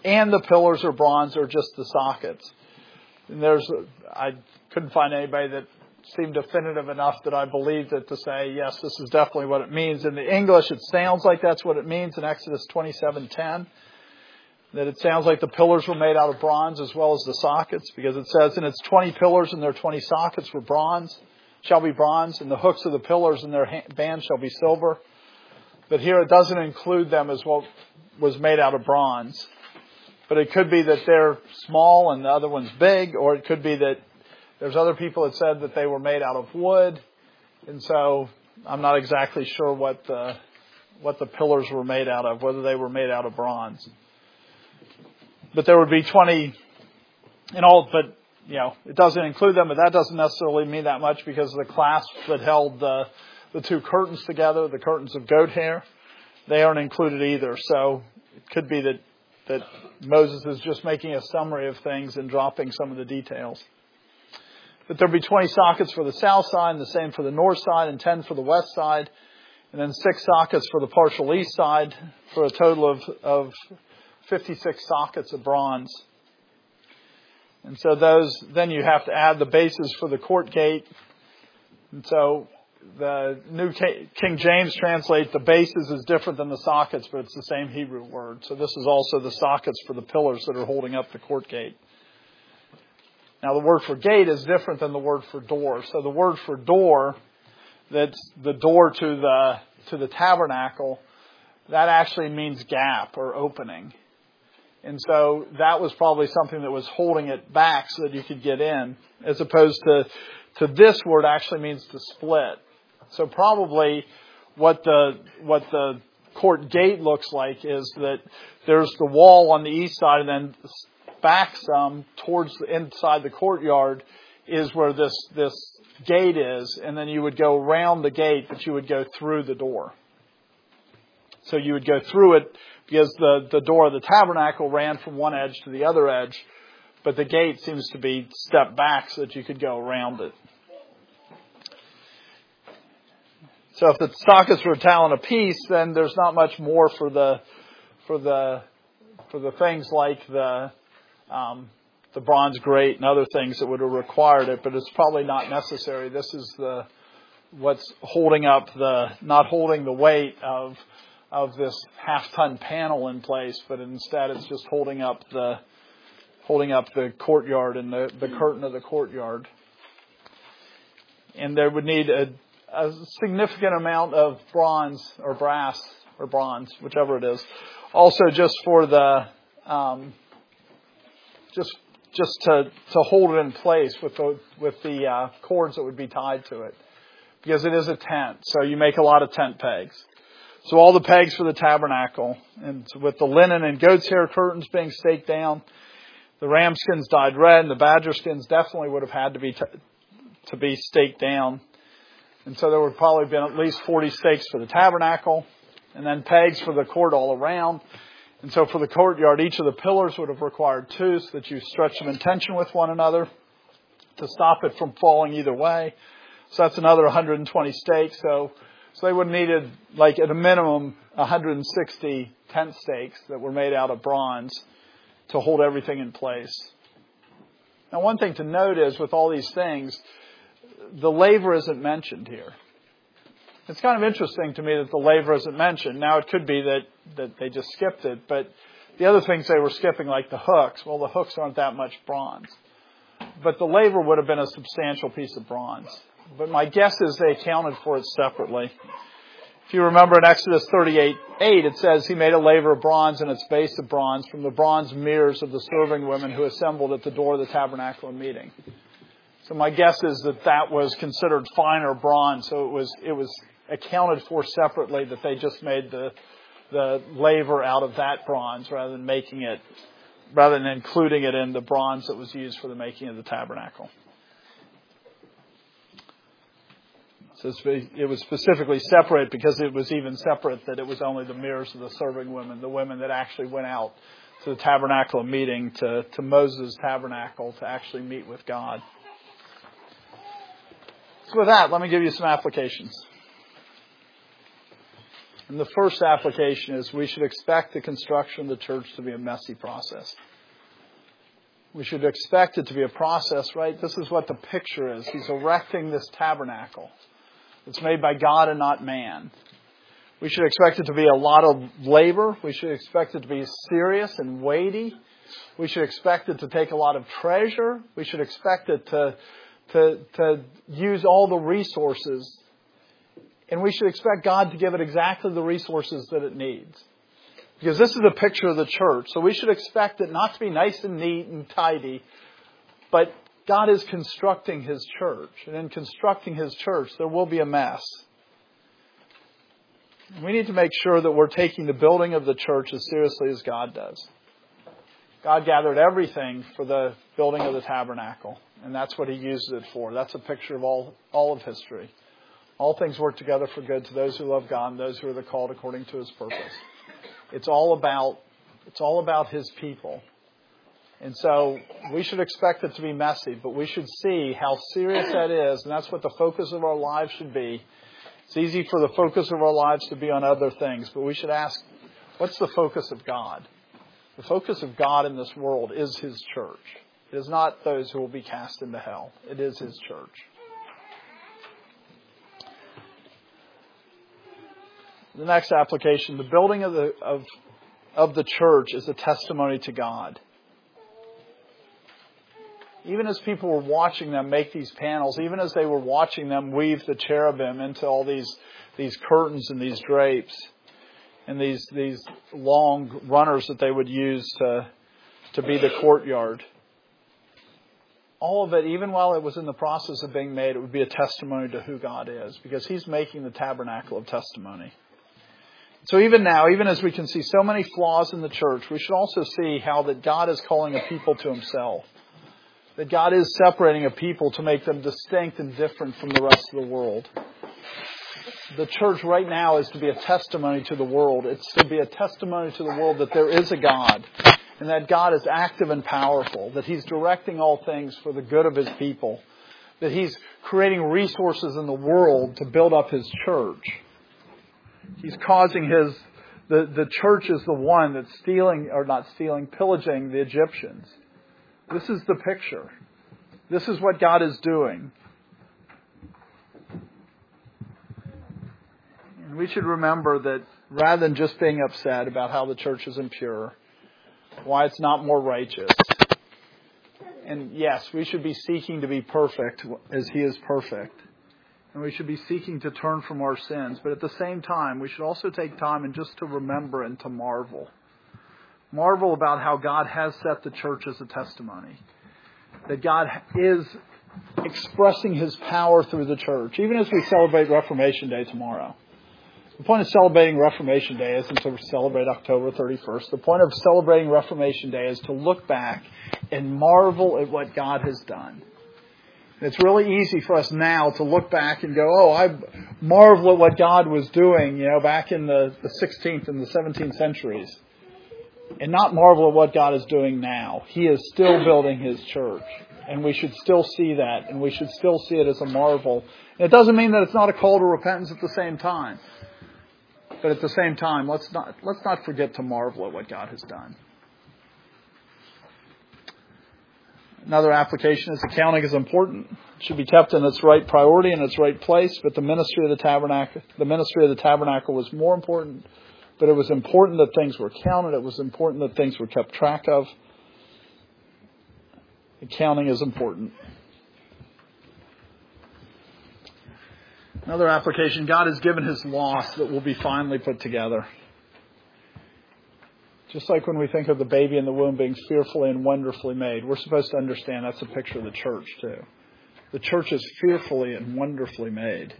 and the pillars are bronze or just the sockets. And I couldn't find anybody that seemed definitive enough that I believed it to say, yes, this is definitely what it means. In the English, it sounds like that's what it means in Exodus 27:10. That it sounds like the pillars were made out of bronze as well as the sockets, because it says, and its 20 pillars and their 20 sockets were bronze, shall be bronze, and the hooks of the pillars and their bands shall be silver. But here it doesn't include them as what was made out of bronze. But it could be that they're small and the other one's big, or it could be that there's other people that said that they were made out of wood. And so I'm not exactly sure what the pillars were made out of, whether they were made out of bronze. But there would be 20 in all, but, it doesn't include them, but that doesn't necessarily mean that much, because the clasps that held the two curtains together, the curtains of goat hair, they aren't included either. So it could be that Moses is just making a summary of things and dropping some of the details. But there'll be 20 sockets for the south side, and the same for the north side, and 10 for the west side, and then 6 sockets for the partial east side, for a total of 56 sockets of bronze. And so then you have to add the bases for the court gate. And so the New King James translates the bases as different than the sockets, but it's the same Hebrew word. So this is also the sockets for the pillars that are holding up the court gate. Now the word for gate is different than the word for door. So the word for door, that's the door to the tabernacle, that actually means gap or opening. And so that was probably something that was holding it back so that you could get in, as opposed to this word actually means to split. So probably what the court gate looks like is that there's the wall on the east side, and then back some towards the inside the courtyard is where this gate is, and then you would go around the gate, but you would go through the door. So you would go through it, because the door of the tabernacle ran from one edge to the other edge, but the gate seems to be stepped back so that you could go around it. So if the sockets were a talent apiece, then there's not much more for the things like the bronze grate and other things that would have required it, but it's probably not necessary. This is what's holding up not holding the weight of this half-ton panel in place, but instead it's just holding up the courtyard and the curtain of the courtyard. And there would need a significant amount of bronze or brass or bronze, whichever it is. Also, just for the just to hold it in place with the cords that would be tied to it, because it is a tent. So you make a lot of tent pegs. So all the pegs for the tabernacle, and with the linen and goat's hair curtains being staked down, the ram skins dyed red, and the badger skins definitely would have had to be staked down. And so there would probably have been at least 40 stakes for the tabernacle, and then pegs for the court all around. And so for the courtyard, each of the pillars would have required 2, so that you stretch them in tension with one another to stop it from falling either way. So that's another 120 stakes. So they would have needed, like at a minimum, 160 tent stakes that were made out of bronze to hold everything in place. Now, one thing to note is, with all these things, the laver isn't mentioned here. It's kind of interesting to me that the laver isn't mentioned. Now, it could be that they just skipped it, but the other things they were skipping, like the hooks, well, the hooks aren't that much bronze. But the laver would have been a substantial piece of bronze. But my guess is they accounted for it separately. If you remember in Exodus 38:8, it says he made a laver of bronze and its base of bronze from the bronze mirrors of the serving women who assembled at the door of the tabernacle of meeting. So my guess is that was considered finer bronze, so it was accounted for separately, that they just made the laver out of that bronze rather than including it in the bronze that was used for the making of the tabernacle. So it was specifically separate because it was even separate that it was only the mirrors of the serving women, the women that actually went out to the tabernacle of meeting, to Moses' tabernacle, to actually meet with God. So with that, let me give you some applications. And the first application is we should expect the construction of the church to be a messy process. We should expect it to be a process, right? This is what the picture is. He's erecting this tabernacle. It's made by God and not man. We should expect it to be a lot of labor. We should expect it to be serious and weighty. We should expect it to take a lot of treasure. We should expect it to use all the resources. And we should expect God to give it exactly the resources that it needs. Because this is a picture of the church. So we should expect it not to be nice and neat and tidy, but God is constructing His church. And in constructing His church, there will be a mess. We need to make sure that we're taking the building of the church as seriously as God does. God gathered everything for the building of the tabernacle, and that's what He used it for. That's a picture of all of history. All things work together for good to those who love God and those who are the called according to His purpose. It's all about His people. And so we should expect it to be messy, but we should see how serious that is, and that's what the focus of our lives should be. It's easy for the focus of our lives to be on other things, but we should ask, what's the focus of God? The focus of God in this world is His church. It is not those who will be cast into hell. It is His church. The next application, the building of the church is a testimony to God. Even as people were watching them make these panels, even as they were watching them weave the cherubim into all these curtains and these drapes and these long runners that they would use to be the courtyard, all of it, even while it was in the process of being made, it would be a testimony to who God is, because He's making the tabernacle of testimony. So even now, even as we can see so many flaws in the church, we should also see how that God is calling a people to Himself. That God is separating a people to make them distinct and different from the rest of the world. The church right now is to be a testimony to the world. It's to be a testimony to the world that there is a God, and that God is active and powerful, that He's directing all things for the good of His people, that He's creating resources in the world to build up His church. He's causing the church is the one that's pillaging the Egyptians. This is the picture. This is what God is doing. And we should remember that rather than just being upset about how the church is impure, why it's not more righteous. And yes, we should be seeking to be perfect as He is perfect. And we should be seeking to turn from our sins. But at the same time, we should also take time and just to remember and to marvel. Marvel about how God has set the church as a testimony. That God is expressing His power through the church. Even as we celebrate Reformation Day tomorrow. The point of celebrating Reformation Day isn't to celebrate October 31st. The point of celebrating Reformation Day is to look back and marvel at what God has done. It's really easy for us now to look back and go, I marvel at what God was doing, back in the 16th and the 17th centuries. And not marvel at what God is doing now. He is still building His church. And we should still see that. And we should still see it as a marvel. And it doesn't mean that it's not a call to repentance at the same time. But at the same time, let's not forget to marvel at what God has done. Another application is accounting is important. It should be kept in its right priority and its right place. But the ministry of the tabernacle was more important. But it was important that things were counted. It was important that things were kept track of. Accounting is important. Another application, God has given His law that will be finally put together. Just like when we think of the baby in the womb being fearfully and wonderfully made, we're supposed to understand that's a picture of the church too. The church is fearfully and wonderfully made.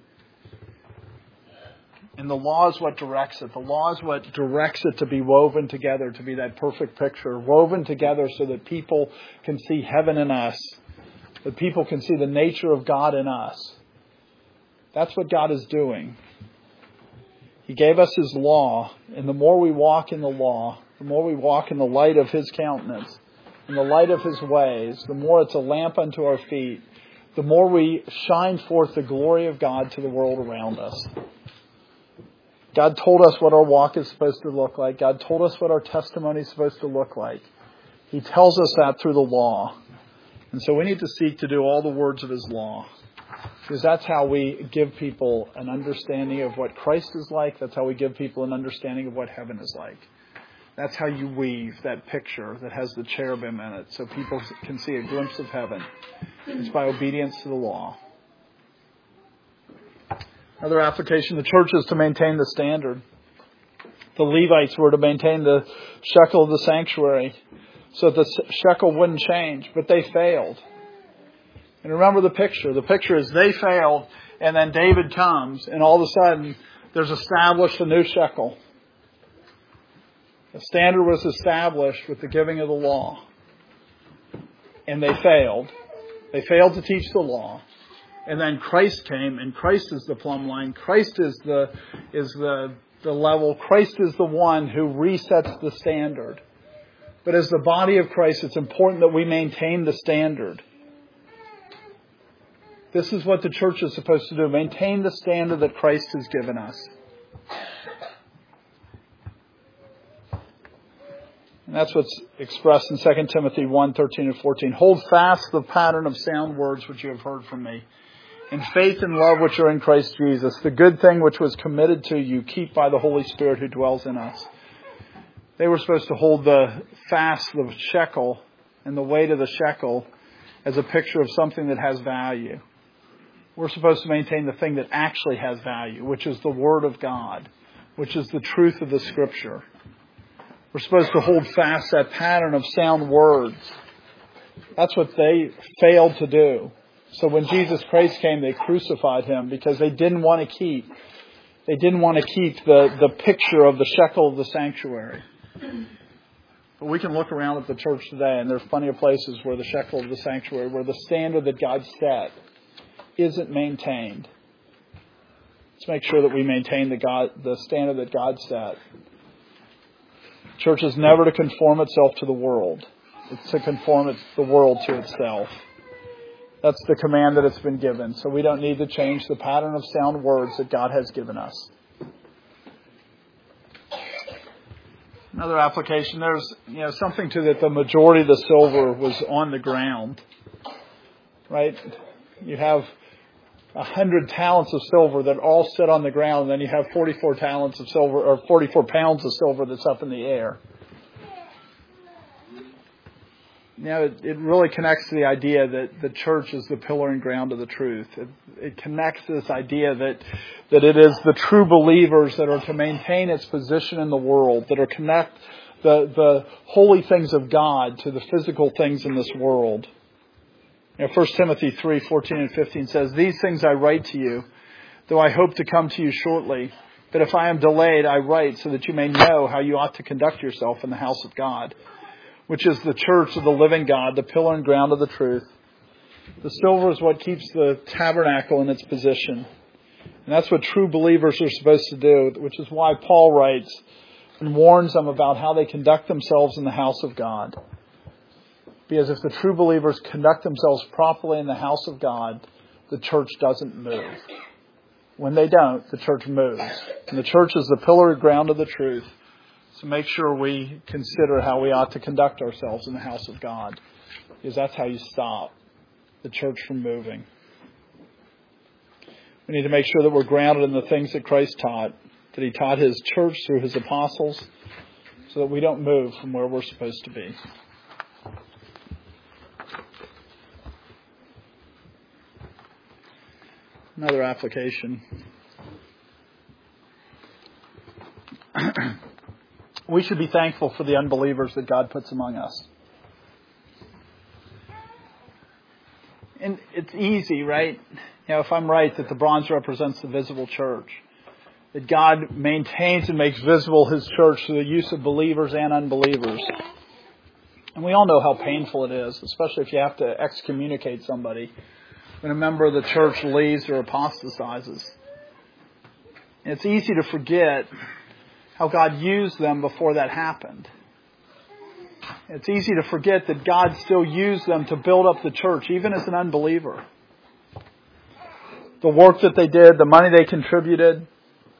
And the law is what directs it. The law is what directs it to be woven together, to be that perfect picture. Woven together so that people can see heaven in us. That people can see the nature of God in us. That's what God is doing. He gave us His law. And the more we walk in the law, the more we walk in the light of His countenance, in the light of His ways, the more it's a lamp unto our feet, the more we shine forth the glory of God to the world around us. God told us what our walk is supposed to look like. God told us what our testimony is supposed to look like. He tells us that through the law. And so we need to seek to do all the words of His law. Because that's how we give people an understanding of what Christ is like. That's how we give people an understanding of what heaven is like. That's how you weave that picture that has the cherubim in it so people can see a glimpse of heaven. It's by obedience to the law. Another application, the church is to maintain the standard. The Levites were to maintain the shekel of the sanctuary so that the shekel wouldn't change, but they failed. And remember the picture. The picture is they failed, and then David comes, and all of a sudden there's established a new shekel. The standard was established with the giving of the law. And they failed. They failed to teach the law. And then Christ came, and Christ is the plumb line. Christ is the level. Christ is the one who resets the standard. But as the body of Christ, it's important that we maintain the standard. This is what the church is supposed to do. Maintain the standard that Christ has given us. And that's what's expressed in 2 Timothy 1, 13 and 14. Hold fast the pattern of sound words which you have heard from me. In faith and love which are in Christ Jesus. The good thing which was committed to you, keep by the Holy Spirit who dwells in us. They were supposed to hold the shekel and the weight of the shekel as a picture of something that has value. We're supposed to maintain the thing that actually has value, which is the Word of God, which is the truth of the Scripture. We're supposed to hold fast that pattern of sound words. That's what they failed to do. So when Jesus Christ came, they crucified Him because they didn't want to keep the picture of the shekel of the sanctuary. But we can look around at the church today, and there's plenty of places where the shekel of the sanctuary, where the standard that God set, isn't maintained. Let's make sure that we maintain the standard that God set. Church is never to conform itself to the world. It's to conform the world to itself. That's the command that it's been given. So we don't need to change the pattern of sound words that God has given us. Another application, there's something to that the majority of the silver was on the ground. Right? You have 100 talents of silver that all sit on the ground, and then you have 44 talents of silver, or 44 pounds of silver that's up in the air. It really connects to the idea that the church is the pillar and ground of the truth. It connects to this idea that it is the true believers that are to maintain its position in the world, that are connect the holy things of God to the physical things in this world. 1 Timothy 3, 14 and 15 says, "These things I write to you, though I hope to come to you shortly. But if I am delayed, I write so that you may know how you ought to conduct yourself in the house of God, which is the church of the living God, the pillar and ground of the truth." The silver is what keeps the tabernacle in its position. And that's what true believers are supposed to do, which is why Paul writes and warns them about how they conduct themselves in the house of God. Because if the true believers conduct themselves properly in the house of God, the church doesn't move. When they don't, the church moves. And the church is the pillar and ground of the truth. So make sure we consider how we ought to conduct ourselves in the house of God. Because that's how you stop the church from moving. We need to make sure that we're grounded in the things that Christ taught. That He taught His church through His apostles. So that we don't move from where we're supposed to be. Another application. We should be thankful for the unbelievers that God puts among us. And it's easy, right? If I'm right, that the bronze represents the visible church. That God maintains and makes visible His church through the use of believers and unbelievers. And we all know how painful it is, especially if you have to excommunicate somebody when a member of the church leaves or apostatizes. And it's easy to forget how God used them before that happened. It's easy to forget that God still used them to build up the church, even as an unbeliever. The work that they did, the money they contributed,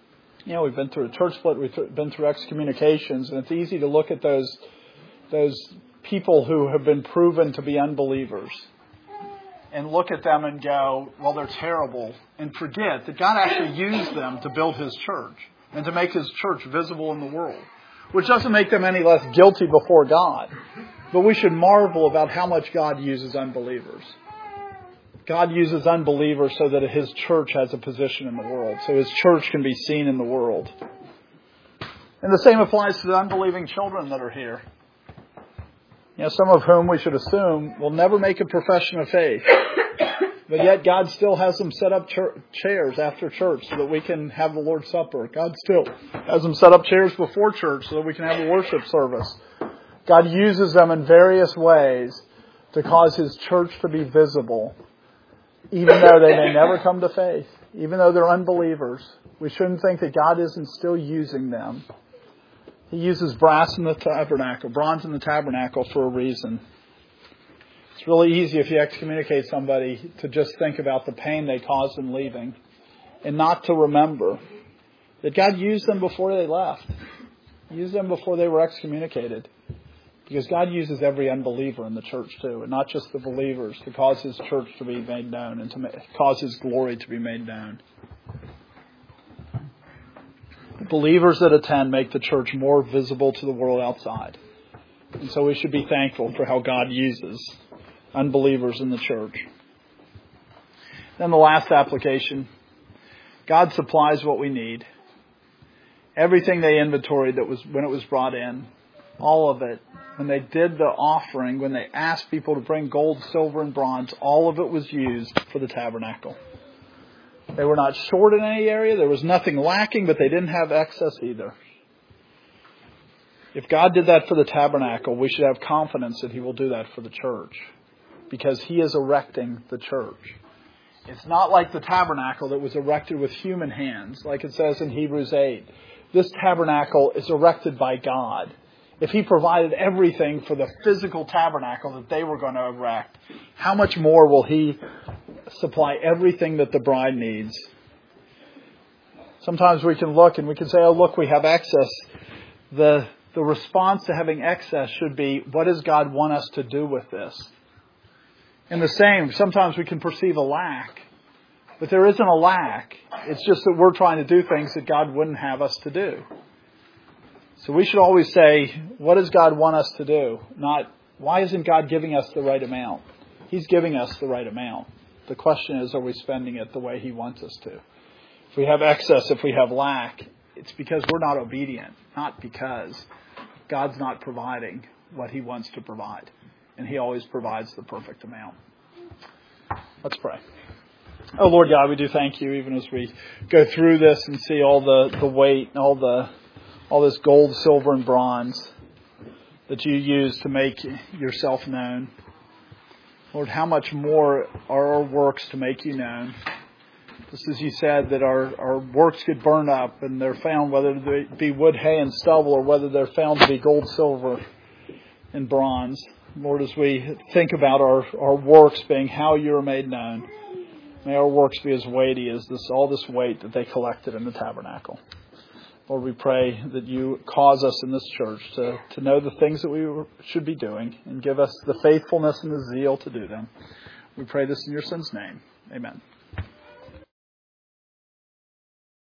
We've been through a church split, we've been through excommunications, and it's easy to look at those people who have been proven to be unbelievers and look at them and go, well, they're terrible, and forget that God actually used them to build His church and to make His church visible in the world, which doesn't make them any less guilty before God. But we should marvel about how much God uses unbelievers. God uses unbelievers so that His church has a position in the world, so His church can be seen in the world. And the same applies to the unbelieving children that are here. Some of whom we should assume will never make a profession of faith. But yet God still has them set up chairs after church so that we can have the Lord's Supper. God still has them set up chairs before church so that we can have a worship service. God uses them in various ways to cause His church to be visible, even though they may never come to faith, even though they're unbelievers. We shouldn't think that God isn't still using them. He uses bronze in the tabernacle for a reason. It's really easy if you excommunicate somebody to just think about the pain they caused in leaving and not to remember that God used them before they left. He used them before they were excommunicated. Because God uses every unbeliever in the church too, and not just the believers, to cause His church to be made known and to cause His glory to be made known. Believers that attend make the church more visible to the world outside. And so we should be thankful for how God uses unbelievers in the church. Then the last application. God supplies what we need. Everything they inventoried when it was brought in, all of it, when they did the offering, when they asked people to bring gold, silver, and bronze, all of it was used for the tabernacle. They were not short in any area. There was nothing lacking, but they didn't have excess either. If God did that for the tabernacle, we should have confidence that He will do that for the church, because He is erecting the church. It's not like the tabernacle that was erected with human hands, like it says in Hebrews 8. This tabernacle is erected by God. If He provided everything for the physical tabernacle that they were going to erect, how much more will He supply everything that the bride needs? Sometimes we can look and we can say, oh, look, we have excess. The response to having excess should be, what does God want us to do with this? And the same, sometimes we can perceive a lack. But there isn't a lack. It's just that we're trying to do things that God wouldn't have us to do. So we should always say, what does God want us to do? Not, why isn't God giving us the right amount? He's giving us the right amount. The question is, are we spending it the way He wants us to? If we have excess, if we have lack, it's because we're not obedient, not because God's not providing what He wants to provide. And He always provides the perfect amount. Let's pray. Oh, Lord God, we do thank You even as we go through this and see all the weight and all this gold, silver, and bronze that You use to make Yourself known. Lord, how much more are our works to make You known? Just as You said that our works get burned up and they're found, whether they be wood, hay, and stubble, or whether they're found to be gold, silver, and bronze. Lord, as we think about our works being how You are made known, may our works be as weighty as all this weight that they collected in the tabernacle. Lord, we pray that You cause us in this church to know the things that we should be doing and give us the faithfulness and the zeal to do them. We pray this in Your Son's name. Amen.